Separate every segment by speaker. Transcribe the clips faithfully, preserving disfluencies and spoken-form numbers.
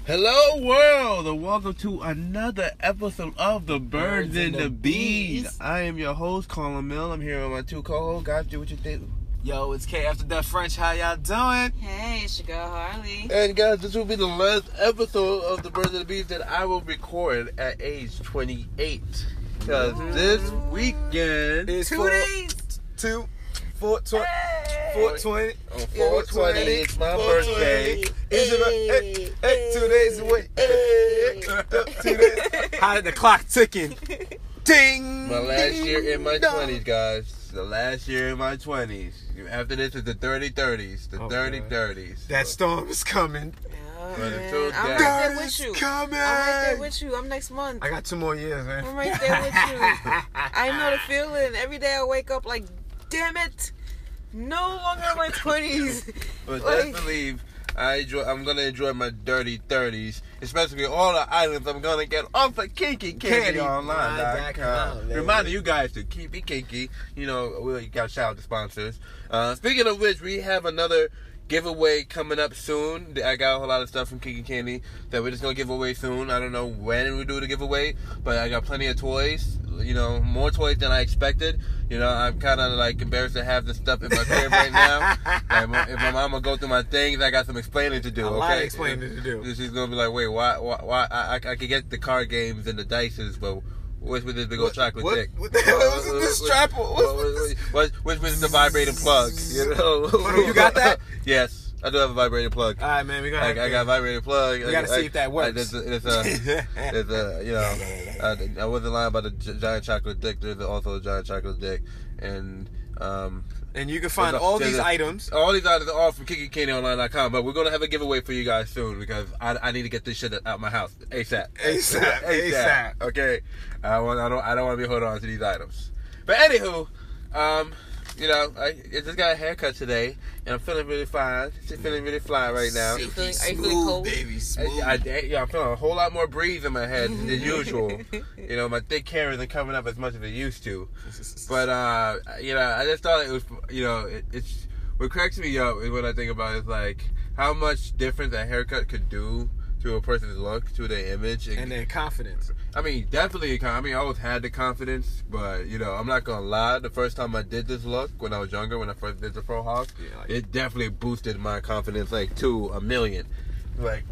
Speaker 1: Hello world, and welcome to another episode of The Birds, Birds and, and the, the Bees. Bees. I am your host, Colin Mill. I'm here with my two co-hosts. Guys, do what you do.
Speaker 2: Yo, it's K After Death French. How y'all doing?
Speaker 3: Hey, it's your girl Harley.
Speaker 1: And guys, this will be the last episode of The Birds and the Bees that I will record at age twenty-eight. Because this weekend
Speaker 2: is
Speaker 3: two
Speaker 2: four,
Speaker 3: days.
Speaker 2: Two, four, twenty. four twenty.
Speaker 1: On four twenty, it's my birthday.
Speaker 2: Is it a, hey, hey, two days away. Hey, two days. How did the clock ticking? Ding!
Speaker 1: My last year in my twenties, guys. The last year in my twenties. After this is the thirty thirties. The thirty thirties.
Speaker 2: That storm is coming.
Speaker 3: Oh,
Speaker 1: But
Speaker 3: man.
Speaker 1: until
Speaker 3: I'm
Speaker 1: that-
Speaker 3: right there with you.
Speaker 2: Coming.
Speaker 3: I'm right there with you. I'm next month.
Speaker 2: I got two more years, man.
Speaker 3: I'm right there with you. I know the feeling. Every day I wake up like, damn it. No longer in my twenties.
Speaker 1: But
Speaker 3: Like-
Speaker 1: just believe I enjoy, I'm going to enjoy my dirty thirties, especially all the items I'm going to get off of Kinky Candy Online dot com. Reminding you guys to keep it kinky. You know, we got to shout out the sponsors. Uh, speaking of which, we have another giveaway coming up soon. I got a whole lot of stuff from Kinky Candy that we're just going to give away soon. I don't know when we do the giveaway, but I got plenty of toys. You know, more toys than I expected. You know, I'm kind of like embarrassed to have this stuff in my crib right now. Like, my, if my mama go through my things, I got some explaining to do.
Speaker 2: A
Speaker 1: okay,
Speaker 2: lot of explaining to do.
Speaker 1: She's gonna be like, wait, why? Why? why I, I, I could get the card games and the dices, but what's with this big old
Speaker 2: What-
Speaker 1: chocolate
Speaker 2: what-
Speaker 1: dick?
Speaker 2: what the hell is
Speaker 1: What-
Speaker 2: this
Speaker 1: what-
Speaker 2: strap? What's
Speaker 1: what-
Speaker 2: with this-
Speaker 1: what- What's with the vibrating plug? You know?
Speaker 2: What, you got that?
Speaker 1: Yes. I do have a vibrating plug.
Speaker 2: All right, man. We got.
Speaker 1: I, I got a vibrating plug.
Speaker 2: We gotta
Speaker 1: I,
Speaker 2: see if that works.
Speaker 1: I, there's a, there's a, there's a, you know, I, I wasn't lying about the gi- giant chocolate dick. There's also a giant chocolate dick, and um,
Speaker 2: And you can find
Speaker 1: there's a-
Speaker 2: all
Speaker 1: there's
Speaker 2: these
Speaker 1: a-
Speaker 2: items.
Speaker 1: all these items are all from Kinky Candy Online dot com. But we're gonna have a giveaway for you guys soon because I, I need to get this shit out my house ASAP.
Speaker 2: ASAP, ASAP.
Speaker 1: Okay, I want I don't I don't want to be holding on to these items. But anywho, um. You know, I, I just got a haircut today, and I'm feeling really fine. Just feeling really fly right now.
Speaker 3: Are you feeling, are you feeling cold?
Speaker 2: baby,
Speaker 1: I,
Speaker 2: smooth.
Speaker 1: I, yeah, I'm feeling a whole lot more breeze in my head than usual. You know, my thick hair isn't coming up as much as it used to. But, uh, you know, I just thought it was, you know, it, it's, what cracks me up is what I think about is, like, how much difference a haircut could do to a person's look, to their image.
Speaker 2: And their confidence.
Speaker 1: I mean, definitely, I mean, I always had the confidence, but, you know, I'm not going to lie. The first time I did this look, when I was younger, when I first did the Fro Hawk,
Speaker 2: Yeah, like-
Speaker 1: it definitely boosted my confidence, like, to a million. Like,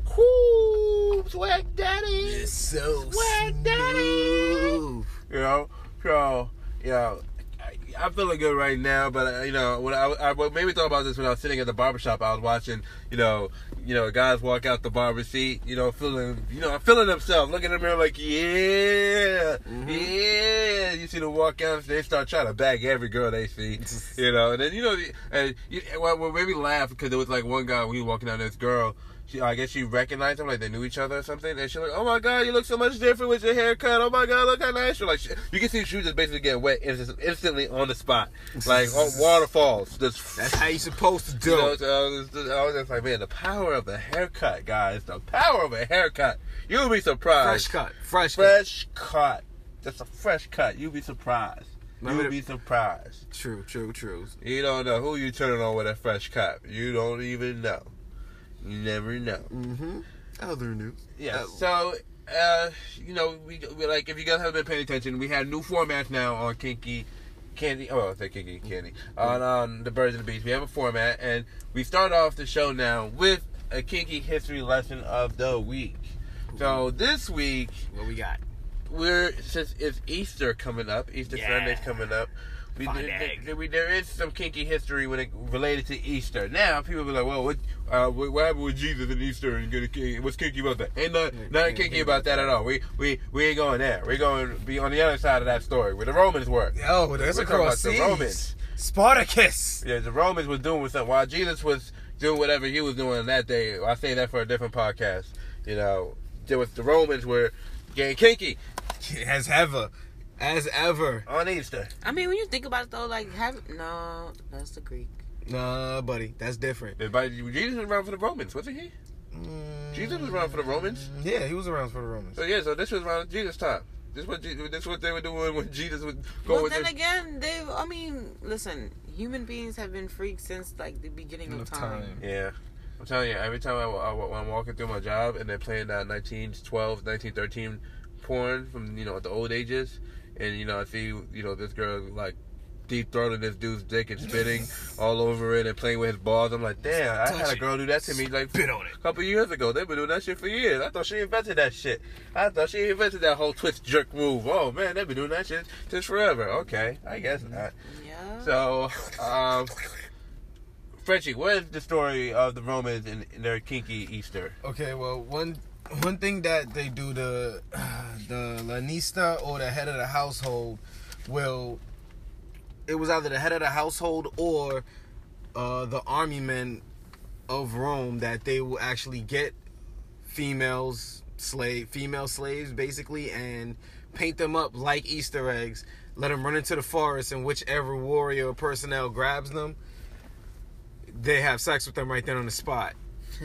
Speaker 1: whoo, swag daddy.
Speaker 2: It's so
Speaker 1: Swag daddy.
Speaker 2: smooth.
Speaker 1: You know, so, you know, I, I'm feeling good right now, but, uh, you know, when I, I what made me thought about this when I was sitting at the barbershop, I was watching, you know, you know, guys walk out the barber seat, you know, feeling, you know, feeling themselves, looking in the mirror like, yeah,
Speaker 2: Mm-hmm.
Speaker 1: yeah. You see them walk out, they start trying to bag every girl they see, you know, and then, you know, and you, what, what made me laugh, because there was like one guy when he was walking down this girl, she, I guess she recognized him, like they knew each other or something, and she's like, oh my God, you look so much different with your haircut, oh my God, look how nice you're, like, she, you can see she was just basically getting wet inst- instantly on the spot, like, on waterfalls, just,
Speaker 2: That's how you supposed to do
Speaker 1: you know,
Speaker 2: it.
Speaker 1: so I, was just, I was just like, man, the power of a haircut, guys, the power of a haircut, you'll be surprised.
Speaker 2: Fresh cut. Fresh cut.
Speaker 1: Fresh cut, just a fresh cut, you'll be surprised,
Speaker 2: Remember
Speaker 1: you'll
Speaker 2: the-
Speaker 1: be surprised.
Speaker 2: True, true, true.
Speaker 1: You don't know who you turning on with a fresh cut, you don't even know. You never know.
Speaker 2: Mm-hmm. Other news.
Speaker 1: Yeah.
Speaker 2: Oh.
Speaker 1: So, uh, you know, we, we like if you guys have been paying attention, we have new formats now on Kinky Candy. Oh, I say Kinky Candy on on the Birds and the Bees. We have a format, and we start off the show now with a Kinky history lesson of the week. So this week,
Speaker 2: What we got?
Speaker 1: we're since it's Easter coming up, Easter
Speaker 2: Yeah.
Speaker 1: Sunday's coming up. We,
Speaker 2: Fun
Speaker 1: there,
Speaker 2: egg.
Speaker 1: there, we, there is some kinky history when it related to Easter. Now people be like, "Well, what, uh, what, what happened with Jesus and Easter? And get a, what's kinky about that? Ain't not, nothing kinky about that at all. We we we ain't going there. We're going to be on the other side of that story where the Romans were.
Speaker 2: Oh, that's
Speaker 1: We're talking
Speaker 2: across
Speaker 1: about the
Speaker 2: seas.
Speaker 1: Romans.
Speaker 2: Spartacus.
Speaker 1: Yeah, the Romans was doing something while Jesus was doing whatever he was doing that day. I say that for a different podcast. You know, there was the Romans were getting kinky
Speaker 2: As ever. As ever.
Speaker 1: on Easter.
Speaker 3: I mean, when you think about it, though, like, have no, that's the Greek.
Speaker 2: Nah, buddy. That's different.
Speaker 1: Everybody, Jesus was around for the Romans, wasn't he?
Speaker 2: Mm,
Speaker 1: Jesus was around for the Romans.
Speaker 2: Yeah, he was around for the Romans.
Speaker 1: So yeah, so this was around Jesus' time. This what Je- this what they were doing when Jesus was going.
Speaker 3: But
Speaker 1: with
Speaker 3: then
Speaker 1: this.
Speaker 3: again, they, I mean, listen, human beings have been freaks since, like, the beginning of,
Speaker 2: Of
Speaker 3: time.
Speaker 2: time.
Speaker 1: Yeah. I'm telling you, every time I, I, when I'm walking through my job and they're playing that nineteen twelve, nineteen thirteen porn from, you know, the old ages, and, you know, I see, you know, this girl, like, deep-throating this dude's dick and spitting all over it and playing with his balls. I'm like, damn, I had a girl do that to me, like,
Speaker 2: Spit on it.
Speaker 1: a couple years ago. They've been doing that shit for years. I thought she invented that shit. I thought she invented that whole twist jerk move. Oh, man, they've been doing that shit since forever. Okay, I guess not.
Speaker 3: Yeah.
Speaker 1: So, um... Frenchie, what is the story of the Romans and their kinky Easter?
Speaker 2: Okay, well, one one thing that they do, the the lanista or the head of the household will, it was either the head of the household or uh, the army men of Rome, that they will actually get females, slave, female slaves basically, and paint them up like Easter eggs, let them run into the forest, and whichever warrior or personnel grabs them, they have sex with them right there on the spot.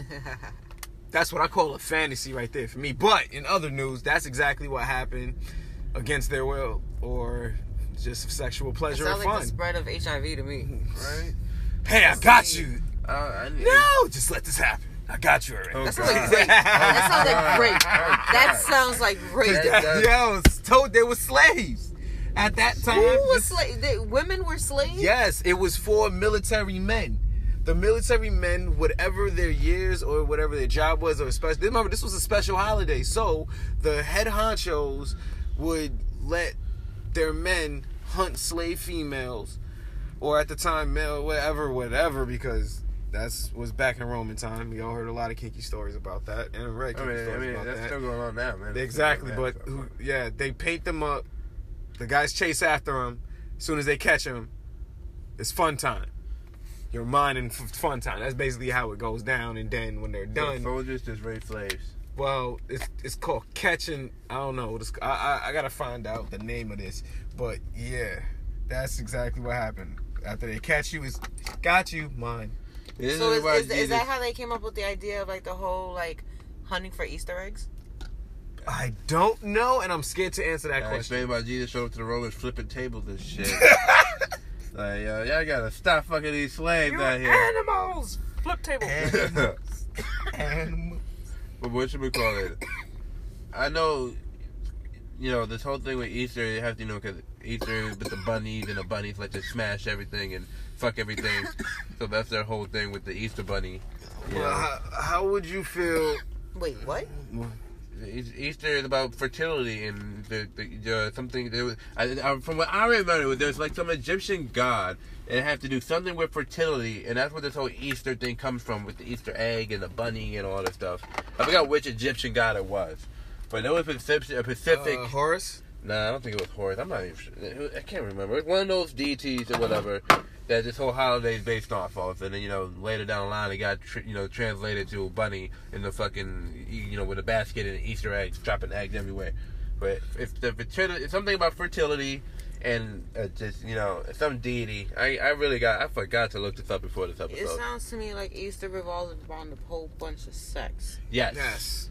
Speaker 2: That's what I call a fantasy right there for me. But in other news, that's exactly what happened against their will, or just sexual pleasure
Speaker 3: It
Speaker 2: or
Speaker 3: sounds
Speaker 2: fun.
Speaker 3: like the spread of H I V to me.
Speaker 1: Right?
Speaker 2: Hey, I got you.
Speaker 1: Uh, I need
Speaker 2: No, just let this happen. I got you already.
Speaker 1: Oh,
Speaker 3: That sounds
Speaker 1: God.
Speaker 3: like great. That sounds like great.
Speaker 1: Oh,
Speaker 3: That
Speaker 1: God.
Speaker 3: sounds like great.
Speaker 1: That- that-
Speaker 2: Yo, told they were slaves at that time.
Speaker 3: Who was
Speaker 2: Just-
Speaker 3: slave? They, women were slaves?
Speaker 2: Yes, it was for military men. The military men, whatever their years or whatever their job was, or special. Remember, this was a special holiday, so the head honchos would let their men hunt slave females, or at the time, male, whatever, whatever, because that's was back in Roman time. We all heard a lot of kinky stories about that, and read
Speaker 1: I
Speaker 2: kinky
Speaker 1: mean, I
Speaker 2: stories
Speaker 1: mean
Speaker 2: about
Speaker 1: that's
Speaker 2: that.
Speaker 1: still going on now, man.
Speaker 2: Exactly,
Speaker 1: Yeah,
Speaker 2: but
Speaker 1: so-
Speaker 2: who, yeah, they paint them up. The guys chase after them. As soon as they catch them, it's fun time. Your mind and f- fun time. That's basically how it goes down. And then when they're
Speaker 1: So
Speaker 2: done,
Speaker 1: soldiers just rape slaves.
Speaker 2: well, it's it's called catching. I don't know. It's, I, I I gotta find out the name of this. But yeah, that's exactly what happened. After they catch you, it's got you, mine.
Speaker 1: This
Speaker 3: So is,
Speaker 1: why
Speaker 3: is, is
Speaker 1: Jesus-
Speaker 3: that how they came up with the idea of like the whole like hunting for Easter eggs?
Speaker 2: I don't know, and I'm scared to answer that
Speaker 1: I
Speaker 2: question.
Speaker 1: explained why Jesus showed up to the Romans flipping tables and shit. Like, yo, y'all gotta stop fucking these slaves out here.
Speaker 3: animals! Flip table.
Speaker 2: Animals.
Speaker 1: But what should we call it? I know, you know, this whole thing with Easter, you have to, you know, because Easter is with the bunnies, and the bunnies like to smash everything and fuck everything. So that's their whole thing with the Easter bunny. You
Speaker 2: Well,
Speaker 1: know?
Speaker 2: how, how would you feel?
Speaker 3: Wait, what?
Speaker 1: Eas- Easter is about fertility and the, the, the something. There was, I, I, from what I remember, there's like some Egyptian god and it had to do something with fertility, and that's where this whole Easter thing comes from, with the Easter egg and the bunny and all this stuff. I forgot which Egyptian god it was, but it was Pacific. A Pacific.
Speaker 2: Uh, Horus?
Speaker 1: Nah, I don't think it was Horus. I'm not even sure. I can't remember. It's one of those deities or whatever that this whole holiday is based off of. And then, you know, later down the line, it got, tr- you know, translated to a bunny in the fucking, you know, with a basket and Easter eggs, dropping eggs everywhere. But if the fertility, it's something about fertility and uh, just, you know, some deity. I, I really got, I forgot to look this up before this
Speaker 3: It
Speaker 1: episode.
Speaker 3: sounds to me like Easter revolves around a whole bunch of sex.
Speaker 1: Yes.
Speaker 2: Yes.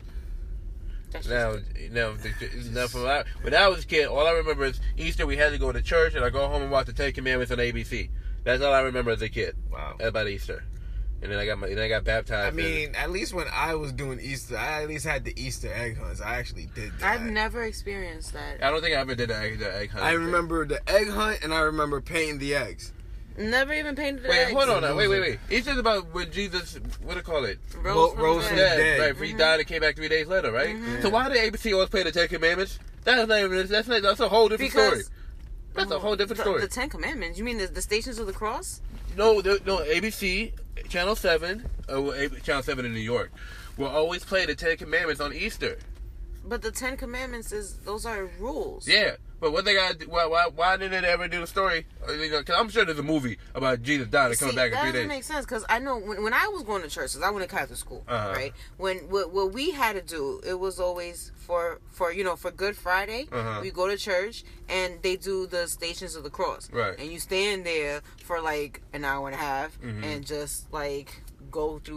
Speaker 3: That's
Speaker 1: Now,
Speaker 3: just,
Speaker 1: now, the- now from when I, when I was a kid, all I remember is Easter. We had to go to church, and I go home and watch the Ten Commandments on A B C. That's all I remember as a kid.
Speaker 2: Wow.
Speaker 1: About Easter, and then I got my, then I got baptized.
Speaker 2: I mean, at least when I was doing Easter, I at least had the Easter egg hunts. I actually did that.
Speaker 3: I've never experienced that.
Speaker 1: I don't think I ever did the egg, the egg hunt.
Speaker 2: I remember the egg hunt, and I remember painting the eggs.
Speaker 3: Never even painted the
Speaker 1: Wait,
Speaker 3: eggs.
Speaker 1: hold on now. Wait, wait, wait. Easter's about when Jesus, what do you call it?
Speaker 3: Rose from
Speaker 2: Rose
Speaker 3: the
Speaker 2: from
Speaker 3: dead.
Speaker 2: the dead.
Speaker 1: Right, for he died and came back three days later, right?
Speaker 3: Mhm.
Speaker 1: So why did A B C always play the Ten Commandments? That's not even. That's not, that's a whole different story.
Speaker 3: Because
Speaker 1: That's a whole different
Speaker 3: the,
Speaker 1: story.
Speaker 3: The Ten Commandments. You mean the, the Stations of the Cross?
Speaker 1: No, the, no. A B C, Channel Seven, uh, well, A- Channel Seven in New York, will always play the Ten Commandments on Easter.
Speaker 3: But the Ten Commandments is those are rules.
Speaker 1: Yeah, but what they got? Why, why, why didn't they ever do the story? Uh, you know, 'cause I'm sure there's a movie about Jesus dying and coming
Speaker 3: See,
Speaker 1: back in
Speaker 3: that
Speaker 1: three
Speaker 3: doesn't
Speaker 1: days.
Speaker 3: make sense because I know when, when I was going to church, because I went to Catholic school,
Speaker 1: Uh-huh.
Speaker 3: right? When what, what we had to do, it was always for for you know for Good Friday,
Speaker 1: Uh-huh.
Speaker 3: we go to church and they do the Stations of the Cross,
Speaker 1: Right.
Speaker 3: And you stand there for like an hour and a half
Speaker 1: Mhm.
Speaker 3: and just like go through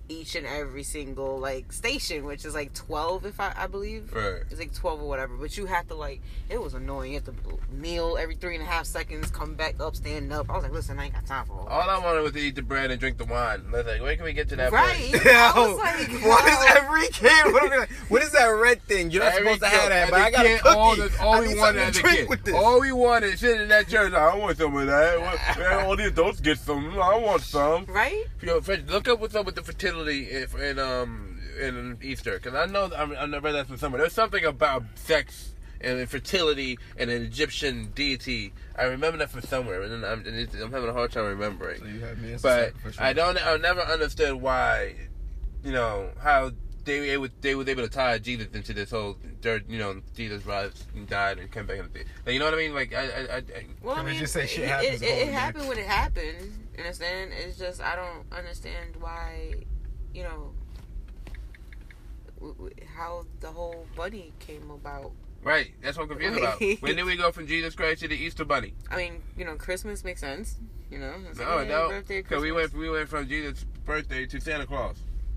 Speaker 3: each and every single like station, which is like twelve, if I, I believe.
Speaker 1: Right.
Speaker 3: It's like twelve or whatever. But you have to like, it was annoying. You have to kneel every three and a half seconds, come back up, stand up. I was like, listen, I ain't got time for all.
Speaker 1: All I wanted was to eat the bread and drink the wine. I was like, when can we get to that
Speaker 3: right.
Speaker 1: point?
Speaker 3: I was like,
Speaker 2: what
Speaker 3: yo.
Speaker 2: is every kid? What, are we, what is that red thing? You're not
Speaker 1: Every
Speaker 2: supposed to have
Speaker 1: kid-
Speaker 2: that,
Speaker 1: as
Speaker 2: but
Speaker 1: a
Speaker 2: I got a
Speaker 1: kid,
Speaker 2: cookie.
Speaker 1: All, the, all
Speaker 2: I
Speaker 1: we
Speaker 2: need
Speaker 1: wanted
Speaker 2: something
Speaker 1: as
Speaker 2: to
Speaker 1: a
Speaker 2: drink
Speaker 1: kid.
Speaker 2: with this.
Speaker 1: All we wanted sitting in that church. I want some of that. What- all the adults get some. I want some.
Speaker 3: Right?
Speaker 1: Yo, look up what's up with the fertility in, in um in Easter, because I know I, I read that from somewhere. There's something about sex and fertility and an Egyptian deity. I remember that from somewhere, and I'm, and it's, I'm having a hard time remembering.
Speaker 2: So you have me as a
Speaker 1: But
Speaker 2: sacrificial.
Speaker 1: I don't. I never understood why, you know, how they were able, they was able to tie Jesus into this whole dirt. You know, Jesus rise and died and came back in the day. Like, you know what I mean? Like I, I, I
Speaker 3: Well,
Speaker 2: Can
Speaker 3: I
Speaker 2: we
Speaker 3: mean,
Speaker 2: just say shit
Speaker 3: it,
Speaker 2: happens
Speaker 3: it, it,
Speaker 2: all
Speaker 3: it
Speaker 2: the
Speaker 3: happened
Speaker 2: time?
Speaker 3: when it happened. You understand? It's just I don't understand why, you know, w- w- how the whole bunny came about.
Speaker 1: right. That's what I'm confused about. When did we go from Jesus Christ to the Easter Bunny?
Speaker 3: I mean, you know, Christmas makes sense. You know, it's like,
Speaker 1: No,
Speaker 3: yeah,
Speaker 1: no.
Speaker 3: birthday,
Speaker 1: Because we
Speaker 3: Christmas.
Speaker 1: went we went from Jesus' birthday to Santa Claus.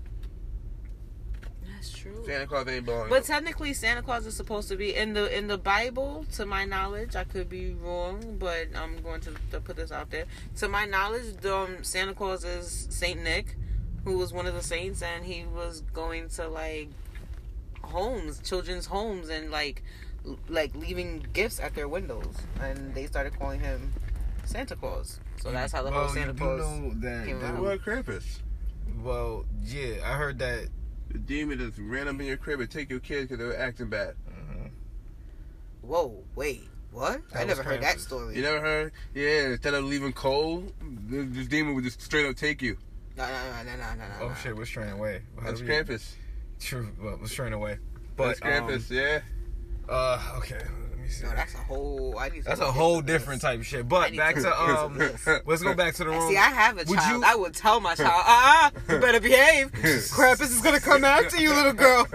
Speaker 3: That's true.
Speaker 1: Santa Claus ain't belong.
Speaker 3: But technically, Santa Claus is supposed to be in the in the Bible. To my knowledge, I could be wrong, but I'm going to, to put this out there. To my knowledge, the, um, Santa Claus is Saint Nick, who was one of the saints, and he was going to like homes, children's homes, and like l- like leaving gifts at their windows, and they started calling him Santa Claus. So that's how the
Speaker 2: well,
Speaker 3: whole Santa
Speaker 2: you do
Speaker 3: Claus.
Speaker 2: know that,
Speaker 3: came
Speaker 2: that-
Speaker 3: around.
Speaker 1: What Krampus?
Speaker 2: Well, yeah, I heard that.
Speaker 1: The demon just ran up in your crib and take your kids because they were acting bad.
Speaker 2: Uh,
Speaker 3: Whoa, wait, what?
Speaker 2: That
Speaker 3: I never
Speaker 2: was
Speaker 3: heard that
Speaker 2: Krampus.
Speaker 3: story.
Speaker 1: You never heard? Yeah, instead of leaving cold, this, this demon would just straight up take you.
Speaker 3: No, no, no, no, no, no,
Speaker 2: oh
Speaker 3: no.
Speaker 2: shit, we're straying away. How
Speaker 1: That's
Speaker 2: do we-
Speaker 1: Krampus.
Speaker 2: True, well, we're straying away. But
Speaker 1: That's Krampus,
Speaker 2: um,
Speaker 1: yeah.
Speaker 2: uh, okay, let me see.
Speaker 3: No, that's a whole. I need. To
Speaker 2: That's a
Speaker 3: look
Speaker 2: wole
Speaker 3: into
Speaker 2: different
Speaker 3: this.
Speaker 2: type of shit.
Speaker 3: I
Speaker 2: But
Speaker 3: need
Speaker 2: back
Speaker 3: to
Speaker 2: to
Speaker 3: look into
Speaker 2: um,
Speaker 3: this.
Speaker 2: let's go back to the room.
Speaker 3: See, I have a
Speaker 2: Would
Speaker 3: child.
Speaker 2: you-
Speaker 3: I would tell my child, uh, uh you better behave. Krampus is gonna come after you, little girl.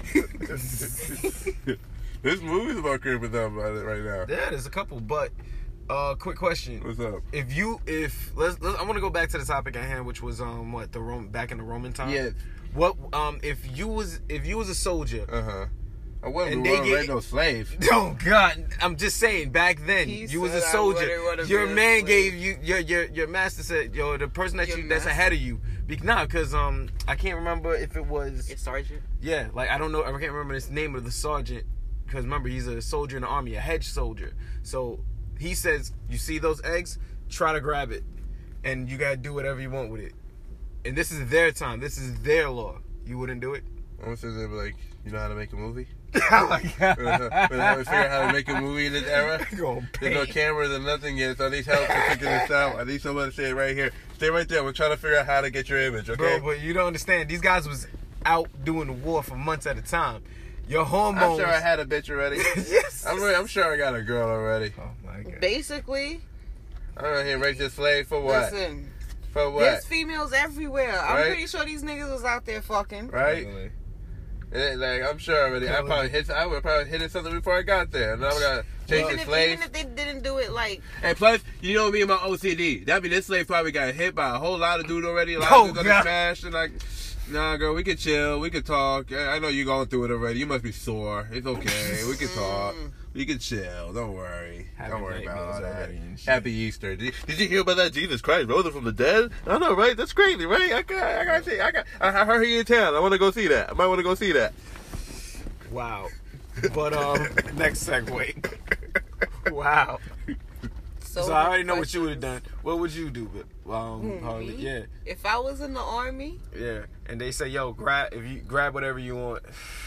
Speaker 1: This movie's about Krampus out about it right now.
Speaker 2: Yeah, there's a couple. But uh, quick question:
Speaker 1: What's up?
Speaker 2: If you, if let's, let's I want to go back to the topic at hand, which was um, what the Rome back in the Roman time.
Speaker 1: Yeah.
Speaker 2: What um, if you was if you was a soldier.
Speaker 1: Uh huh. I wasn't
Speaker 2: And
Speaker 1: they
Speaker 2: they get-
Speaker 1: no slave.
Speaker 2: Oh God! I'm just saying. Back then,
Speaker 3: He
Speaker 2: you was a
Speaker 3: said I
Speaker 2: soldier.
Speaker 3: wouldn't wanna
Speaker 2: Your
Speaker 3: be a
Speaker 2: man
Speaker 3: slave.
Speaker 2: gave you your your your master said, "Yo, the person that
Speaker 3: Your
Speaker 2: you that's
Speaker 3: master?
Speaker 2: ahead of you." Be, nah, because um, I can't remember if it was
Speaker 3: It's sergeant.
Speaker 2: yeah, like I don't know, I can't remember the name of the sergeant because remember he's a soldier in the army, a hedge soldier. So he says, "You see those eggs? Try to grab it, and you gotta do whatever you want with it." And this is their time. This is their law. You wouldn't do it?
Speaker 1: I'm sitting there like, you know how to make a movie?
Speaker 2: Oh my God.
Speaker 1: When I figure out how to make a movie in this era.
Speaker 2: Gonna
Speaker 1: There's no
Speaker 2: pay. cameras
Speaker 1: cameras and nothing yet, so I need help to figure this out. I need someone to say it right here. Stay right there. We're trying to figure out how to get your image, okay?
Speaker 2: Bro, but you don't understand. These guys was out doing the war for months at a time. Your hormones.
Speaker 1: I'm sure I had a bitch already.
Speaker 2: Yes.
Speaker 1: I'm, re- I'm sure I got a girl already.
Speaker 2: Oh my God.
Speaker 3: Basically,
Speaker 1: I'm out here raise your slave for what?
Speaker 3: listen,
Speaker 1: For what?
Speaker 3: there's females everywhere. I'm
Speaker 1: Right?
Speaker 3: pretty sure these niggas was out there fucking.
Speaker 1: Right?
Speaker 2: Really.
Speaker 1: Eh, Like I'm sure already. I
Speaker 2: Totally.
Speaker 1: probably hit. I would probably hit something before I got there. And now I gotta change
Speaker 3: Even
Speaker 1: the
Speaker 3: if,
Speaker 1: slave.
Speaker 3: even if they didn't do it like,
Speaker 1: And plus, you know me and my O C D. That mean this slave probably got hit by a whole lot of dudes already. A lot
Speaker 2: Oh,
Speaker 1: of dudes
Speaker 2: God.
Speaker 1: got smashed and like, nah, girl, we can chill, we can talk. I I know you going through it already. You must be sore. It's okay. We can talk. We can chill. Don't worry.
Speaker 2: Having
Speaker 1: Don't worry about all
Speaker 2: nightmares
Speaker 1: that.
Speaker 2: already and shit.
Speaker 1: Happy Easter. Did, did you hear about that? Jesus Christ rose from the dead. I know, right? That's crazy, right? I got, I got to see. I got. I I heard he in town. I want to go see that. I might want to go see that.
Speaker 2: Wow. But um, next segue. Wow.
Speaker 3: so,
Speaker 2: So I already know what you would
Speaker 3: questions.
Speaker 2: have done. What would you do? But um,
Speaker 3: Who,
Speaker 2: Harley,
Speaker 3: me?
Speaker 2: yeah,
Speaker 3: If I was in the army,
Speaker 2: yeah. And they say, yo, grab if you grab whatever you want.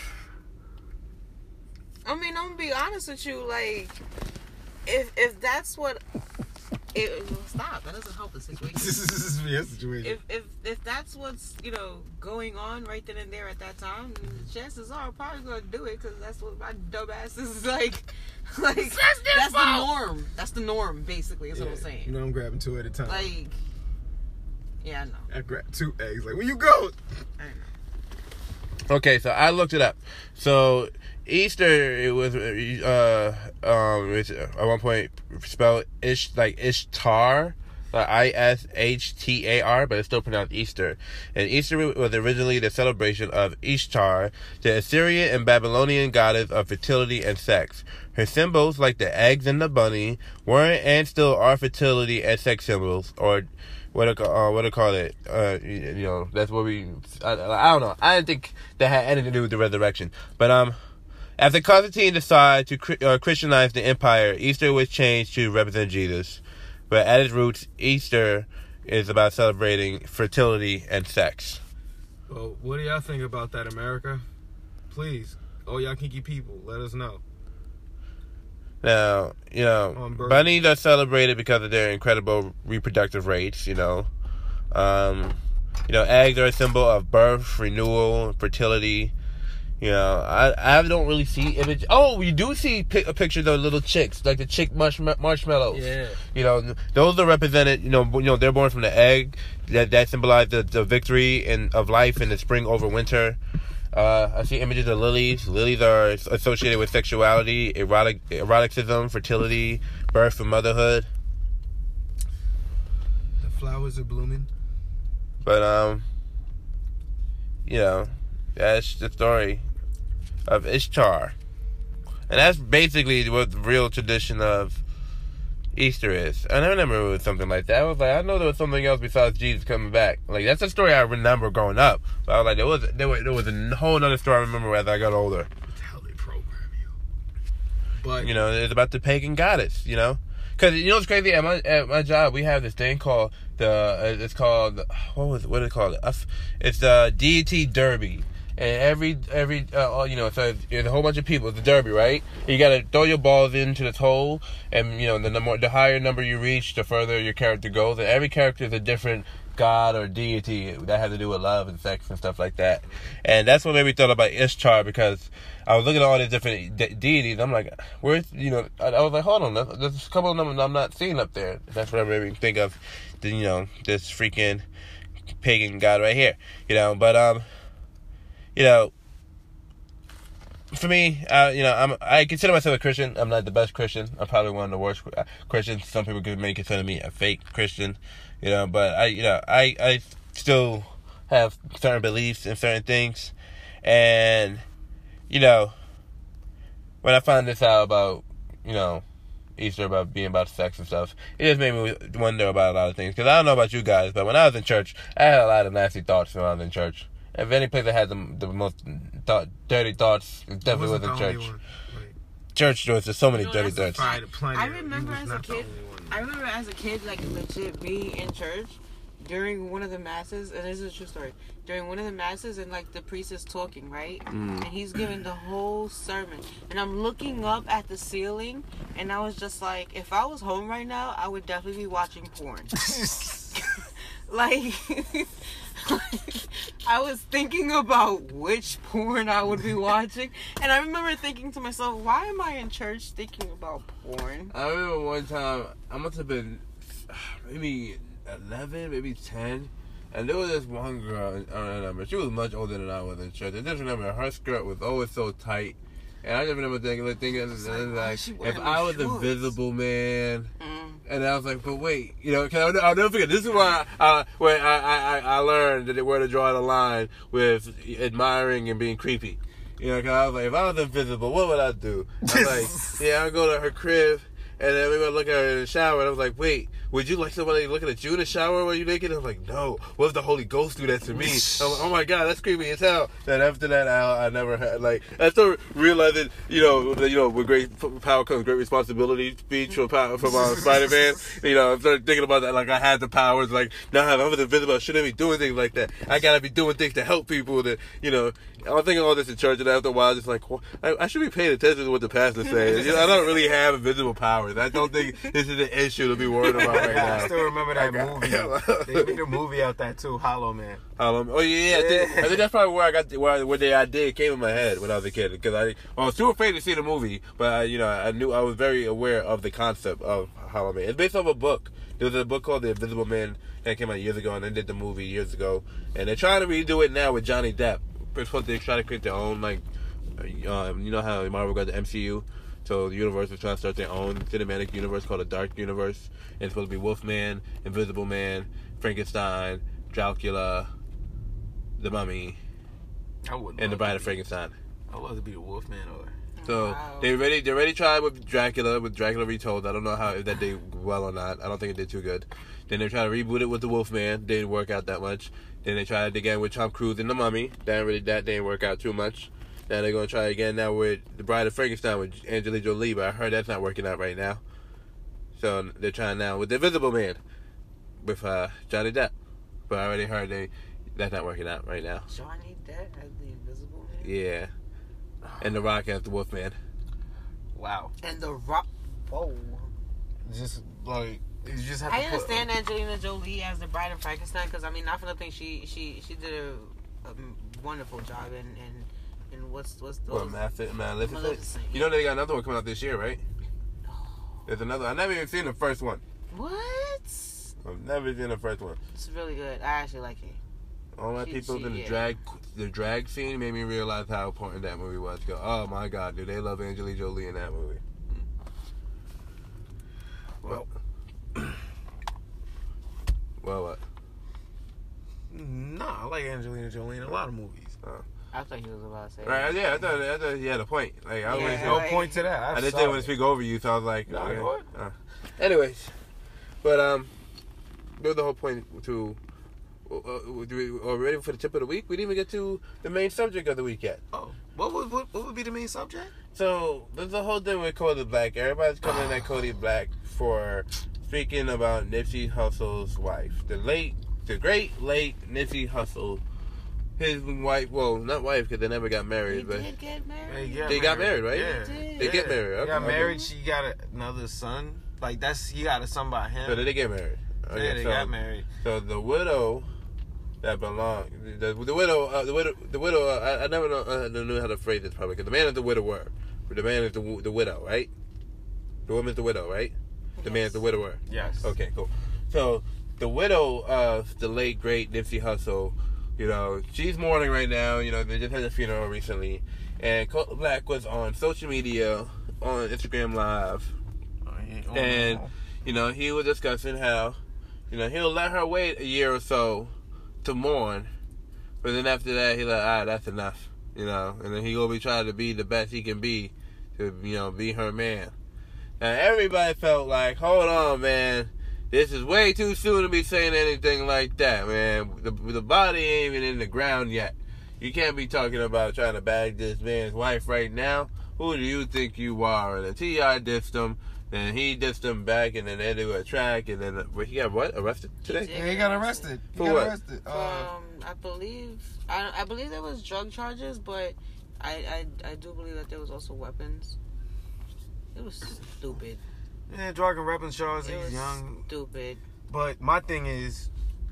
Speaker 3: I mean, I'm gonna be honest with you. Like, if if that's what, it, stop. That doesn't help the situation.
Speaker 2: This is your situation.
Speaker 3: If if if that's what's you know going on right then and there at that time, then the chances are I'm probably gonna do it because that's what my dumb ass is like. Like that's, the norm. That's the norm, basically. Is what I'm saying.
Speaker 2: You know, I'm grabbing two at a time.
Speaker 3: Like, yeah, I know.
Speaker 2: I grab two eggs. Like, where you go?
Speaker 3: I know.
Speaker 1: Okay, so I looked it up. So Easter, it was uh um it's at one point spelled Ish like Ishtar, I S H T A R, but it's still pronounced Easter. And Easter was originally the celebration of Ishtar, the Assyrian and Babylonian goddess of fertility and sex. Her symbols, like the eggs and the bunny, were and still are fertility and sex symbols, or what do uh, what do call it? Uh, you, you know, that's what we. I, I don't know. I didn't think that had anything to do with the resurrection, but um. After Constantine decided to uh, Christianize the empire, Easter was changed to represent Jesus. But at its roots, Easter is about celebrating fertility and sex.
Speaker 2: Well, what do y'all think about that, America? Please, all y'all kinky people, let us know.
Speaker 1: Now, you know, bunnies are celebrated because of their incredible reproductive rates, you know. Um, you know, eggs are a symbol of birth, renewal, fertility. You know, I I don't really see image. Oh, you do see pic- a picture of those little chicks, like the chick marsh- marshmallows.
Speaker 2: Yeah.
Speaker 1: You know, those are represented. You know, you know they're born from the egg. That that symbolize the, the victory in of life in the spring over winter. Uh, I see images of lilies. Lilies are associated with sexuality, erotic eroticism, fertility, birth, and motherhood.
Speaker 2: The flowers are blooming.
Speaker 1: But um, you know, that's the story of Ishtar. And that's basically what the real tradition of Easter is. And I remember it was something like that. I was like, I know there was something else besides Jesus coming back. Like, that's a story I remember growing up. But I was like, there was there was, there was a whole other story I remember as I got older.
Speaker 2: That's how they program you. But
Speaker 1: you know, it's about the pagan goddess, you know? Because, you know what's crazy? At my, at my job, we have this thing called the, it's called, what was what is it called? It's the Deity Derby. And every, every uh, you know, so there's a whole bunch of people. It's a derby, right? You gotta throw your balls into this hole, and, you know, the more, the higher number you reach, the further your character goes. And every character is a different god or deity that has to do with love and sex and stuff like that. And that's what made me thought about Ishtar, because I was looking at all these different de- deities. I'm like, where's, you know, I, I was like, hold on, there's, there's a couple of them I'm not seeing up there. That's what made me think of, the, you know, this freaking pagan god right here, you know. But um. You know, for me, uh, you know, I'm I consider myself a Christian. I'm not the best Christian. I'm probably one of the worst Christians. Some people could make consider me a fake Christian, you know. But I, you know, I I still have certain beliefs in certain things, and you know, when I found this out about, you know, Easter, about being about sex and stuff, it just made me wonder about a lot of things. Because I don't know about you guys, but when I was in church, I had a lot of nasty thoughts when I was in church. If any place that had the, the most thought, dirty thoughts, it definitely was in church. Church doors, there's so many
Speaker 3: you know,
Speaker 1: dirty thoughts.
Speaker 3: I remember as a kid, I remember as a kid, like, legit being in church during one of the masses, and this is a true story, during one of the masses, and, like, the priest is talking, right? Mm. And he's giving the whole sermon. And I'm looking up at the ceiling, and I was just like, if I was home right now, I would definitely be watching porn. Like... I was thinking about which porn I would be watching, and I remember thinking to myself, why am I in church thinking about porn?
Speaker 1: I remember one time, I must have been maybe eleven, maybe ten, and there was this one girl, I don't remember, she was much older than I was in church. I just remember her skirt was always so tight, and I just remember thinking, thinking like, like if I was shorts? Invisible, man... Mm. And I was like, but wait, you know, cause I'll, I'll never forget. This is why I, where I, I, I learned that where to draw the line with admiring and being creepy. You know, cause I was like, if I was invisible, what would I do? I was like, yeah, I'll go to her crib, and then we would look at her in the shower, and I was like, wait, would you like somebody looking at you in the shower when you naked? I was like, no. What if the Holy Ghost do that to me? I'm like, oh my God, that's creepy as hell. Then after that, I, I never had, like, I still realizing, you know, that, you know, with great power comes great responsibility speech from, from uh, Spider-Man. You know, I started thinking about that, like, I had the powers, like, now if I was invisible, I shouldn't be doing things like that. I gotta be doing things to help people that, you know, I'm thinking all this in church, and after a while, just like, well, I, I should be paying attention to what the pastor's saying. You know, I don't really have invisible powers. I don't think this is an issue to be worried about right now.
Speaker 2: I still remember that movie. They made a movie out that too, Hollow Man.
Speaker 1: Hollow Man. Oh yeah, yeah. I, think, I think that's probably where I got the, where where the idea came in my head when I was a kid. Because I, I was too afraid to see the movie, but I, you know, I knew I was very aware of the concept of Hollow Man. It's based off a book. There was a book called The Invisible Man that came out years ago, and they did the movie years ago, and they're trying to redo it now with Johnny Depp. They're supposed to try to create their own, like, uh, you know how Marvel got the M C U. So the universe is trying to start their own cinematic universe called a Dark Universe. And it's supposed to be Wolfman, Invisible Man, Frankenstein, Dracula, the Mummy, and the Bride of Frankenstein.
Speaker 2: I would love to be the Wolfman or.
Speaker 1: So wow. they already they already tried with Dracula, with Dracula Retold. I don't know how if that did well or not. I don't think it did too good. Then they tried to reboot it with the Wolfman. Didn't work out that much. Then they tried it again with Tom Cruise and the Mummy. That didn't really that didn't work out too much. Now they're gonna try again now with the Bride of Frankenstein with Angelina Jolie, but I heard that's not working out right now. So they're trying now with the Invisible Man with uh, Johnny Depp, but I already heard they that's not working out right now.
Speaker 3: Johnny Depp as the Invisible Man.
Speaker 1: Yeah. And The Rock as the Wolfman.
Speaker 2: Wow.
Speaker 3: And The Rock. Whoa.
Speaker 2: Just like you just have
Speaker 3: I
Speaker 2: to
Speaker 3: understand
Speaker 2: put,
Speaker 3: Angelina Jolie as the Bride of Frankenstein because I mean, not for nothing, she she she did a, a wonderful job in in, in what's what's the
Speaker 1: what Maleficent? Maleficent.
Speaker 3: Maleficent.
Speaker 1: You know they got another one coming out this year, right? There's another. I never even seen the first one.
Speaker 3: What?
Speaker 1: I've never seen the first one.
Speaker 3: It's really good. I actually like it.
Speaker 1: All my
Speaker 3: she,
Speaker 1: people
Speaker 3: she,
Speaker 1: in the
Speaker 3: yeah.
Speaker 1: drag, the drag scene made me realize how important that movie was. Go, oh my God, do they love Angelina Jolie in that movie?
Speaker 2: Well,
Speaker 1: well, what?
Speaker 2: Nah, I like Angelina Jolie in a lot of movies.
Speaker 1: Oh.
Speaker 3: I thought he was about to say.
Speaker 1: Right? Yeah, I thought, I thought he had a point. Like I
Speaker 3: Yeah,
Speaker 1: always
Speaker 2: no
Speaker 3: like,
Speaker 2: point to that. I,
Speaker 1: I just didn't want to speak over you, so I was like,
Speaker 2: Nah,
Speaker 1: okay.
Speaker 2: go ahead.
Speaker 1: Uh, anyways, but um, that was the whole point to. Uh, do we, are we ready for the tip of the week? We didn't even get to the main subject of the week yet.
Speaker 2: Oh, what would what, what would be the main subject?
Speaker 1: So there's a whole thing with Cody Black. Everybody's coming at Cody Black for speaking about Nipsey Hussle's wife, the late, the great late Nipsey Hussle. His wife, well, not wife because they never got married,
Speaker 3: They
Speaker 1: but
Speaker 3: did get married.
Speaker 2: They got
Speaker 1: they
Speaker 2: married,
Speaker 1: got married, right?
Speaker 2: Yeah.
Speaker 3: They did.
Speaker 1: They
Speaker 2: Yeah.
Speaker 1: get married.
Speaker 2: They
Speaker 1: Okay.
Speaker 2: got married. She got a, another son. Like that's he got a son by him.
Speaker 1: So did they get married? Okay,
Speaker 2: yeah, they
Speaker 1: so,
Speaker 2: got married.
Speaker 1: So the widow that belonged, the, the widow, uh, the widow, the widow. Uh, I, I never know, uh, knew how to phrase this probably because the man is the widower, but the man is the the widow, right? The woman's the widow, right? The
Speaker 3: Yes.
Speaker 1: man is the widower.
Speaker 2: Yes.
Speaker 1: Okay, cool. So the widow of the late great Nipsey Hussle, you know, she's mourning right now. You know, they just had a funeral recently, and Cody Black was on social media, on Instagram Live,
Speaker 2: Oh, yeah. Oh,
Speaker 1: and
Speaker 2: no.
Speaker 1: you know he was discussing how, you know, he'll let her wait a year or so to mourn, but then after that he's like, ah, that's enough, you know, and then he gonna be trying to be the best he can be to, you know, be her man. Now everybody felt like, hold on, man. This is way too soon to be saying anything like that, man. The the body ain't even in the ground yet. You can't be talking about trying to bag this man's wife right now. Who do you think you are? And then T I dissed him, then he dissed him back, and then they do a track, and then uh, he got what? Arrested today?
Speaker 3: He
Speaker 2: Yeah, he got arrested. He
Speaker 1: For
Speaker 2: got
Speaker 1: what?
Speaker 2: arrested. Uh,
Speaker 3: Um, I believe I, I believe there was drug charges, but I, I I do believe that there was also weapons. It was stupid.
Speaker 2: yeah, drug and weapons charges.
Speaker 3: It
Speaker 2: He's
Speaker 3: was
Speaker 2: young.
Speaker 3: stupid.
Speaker 2: But my thing is,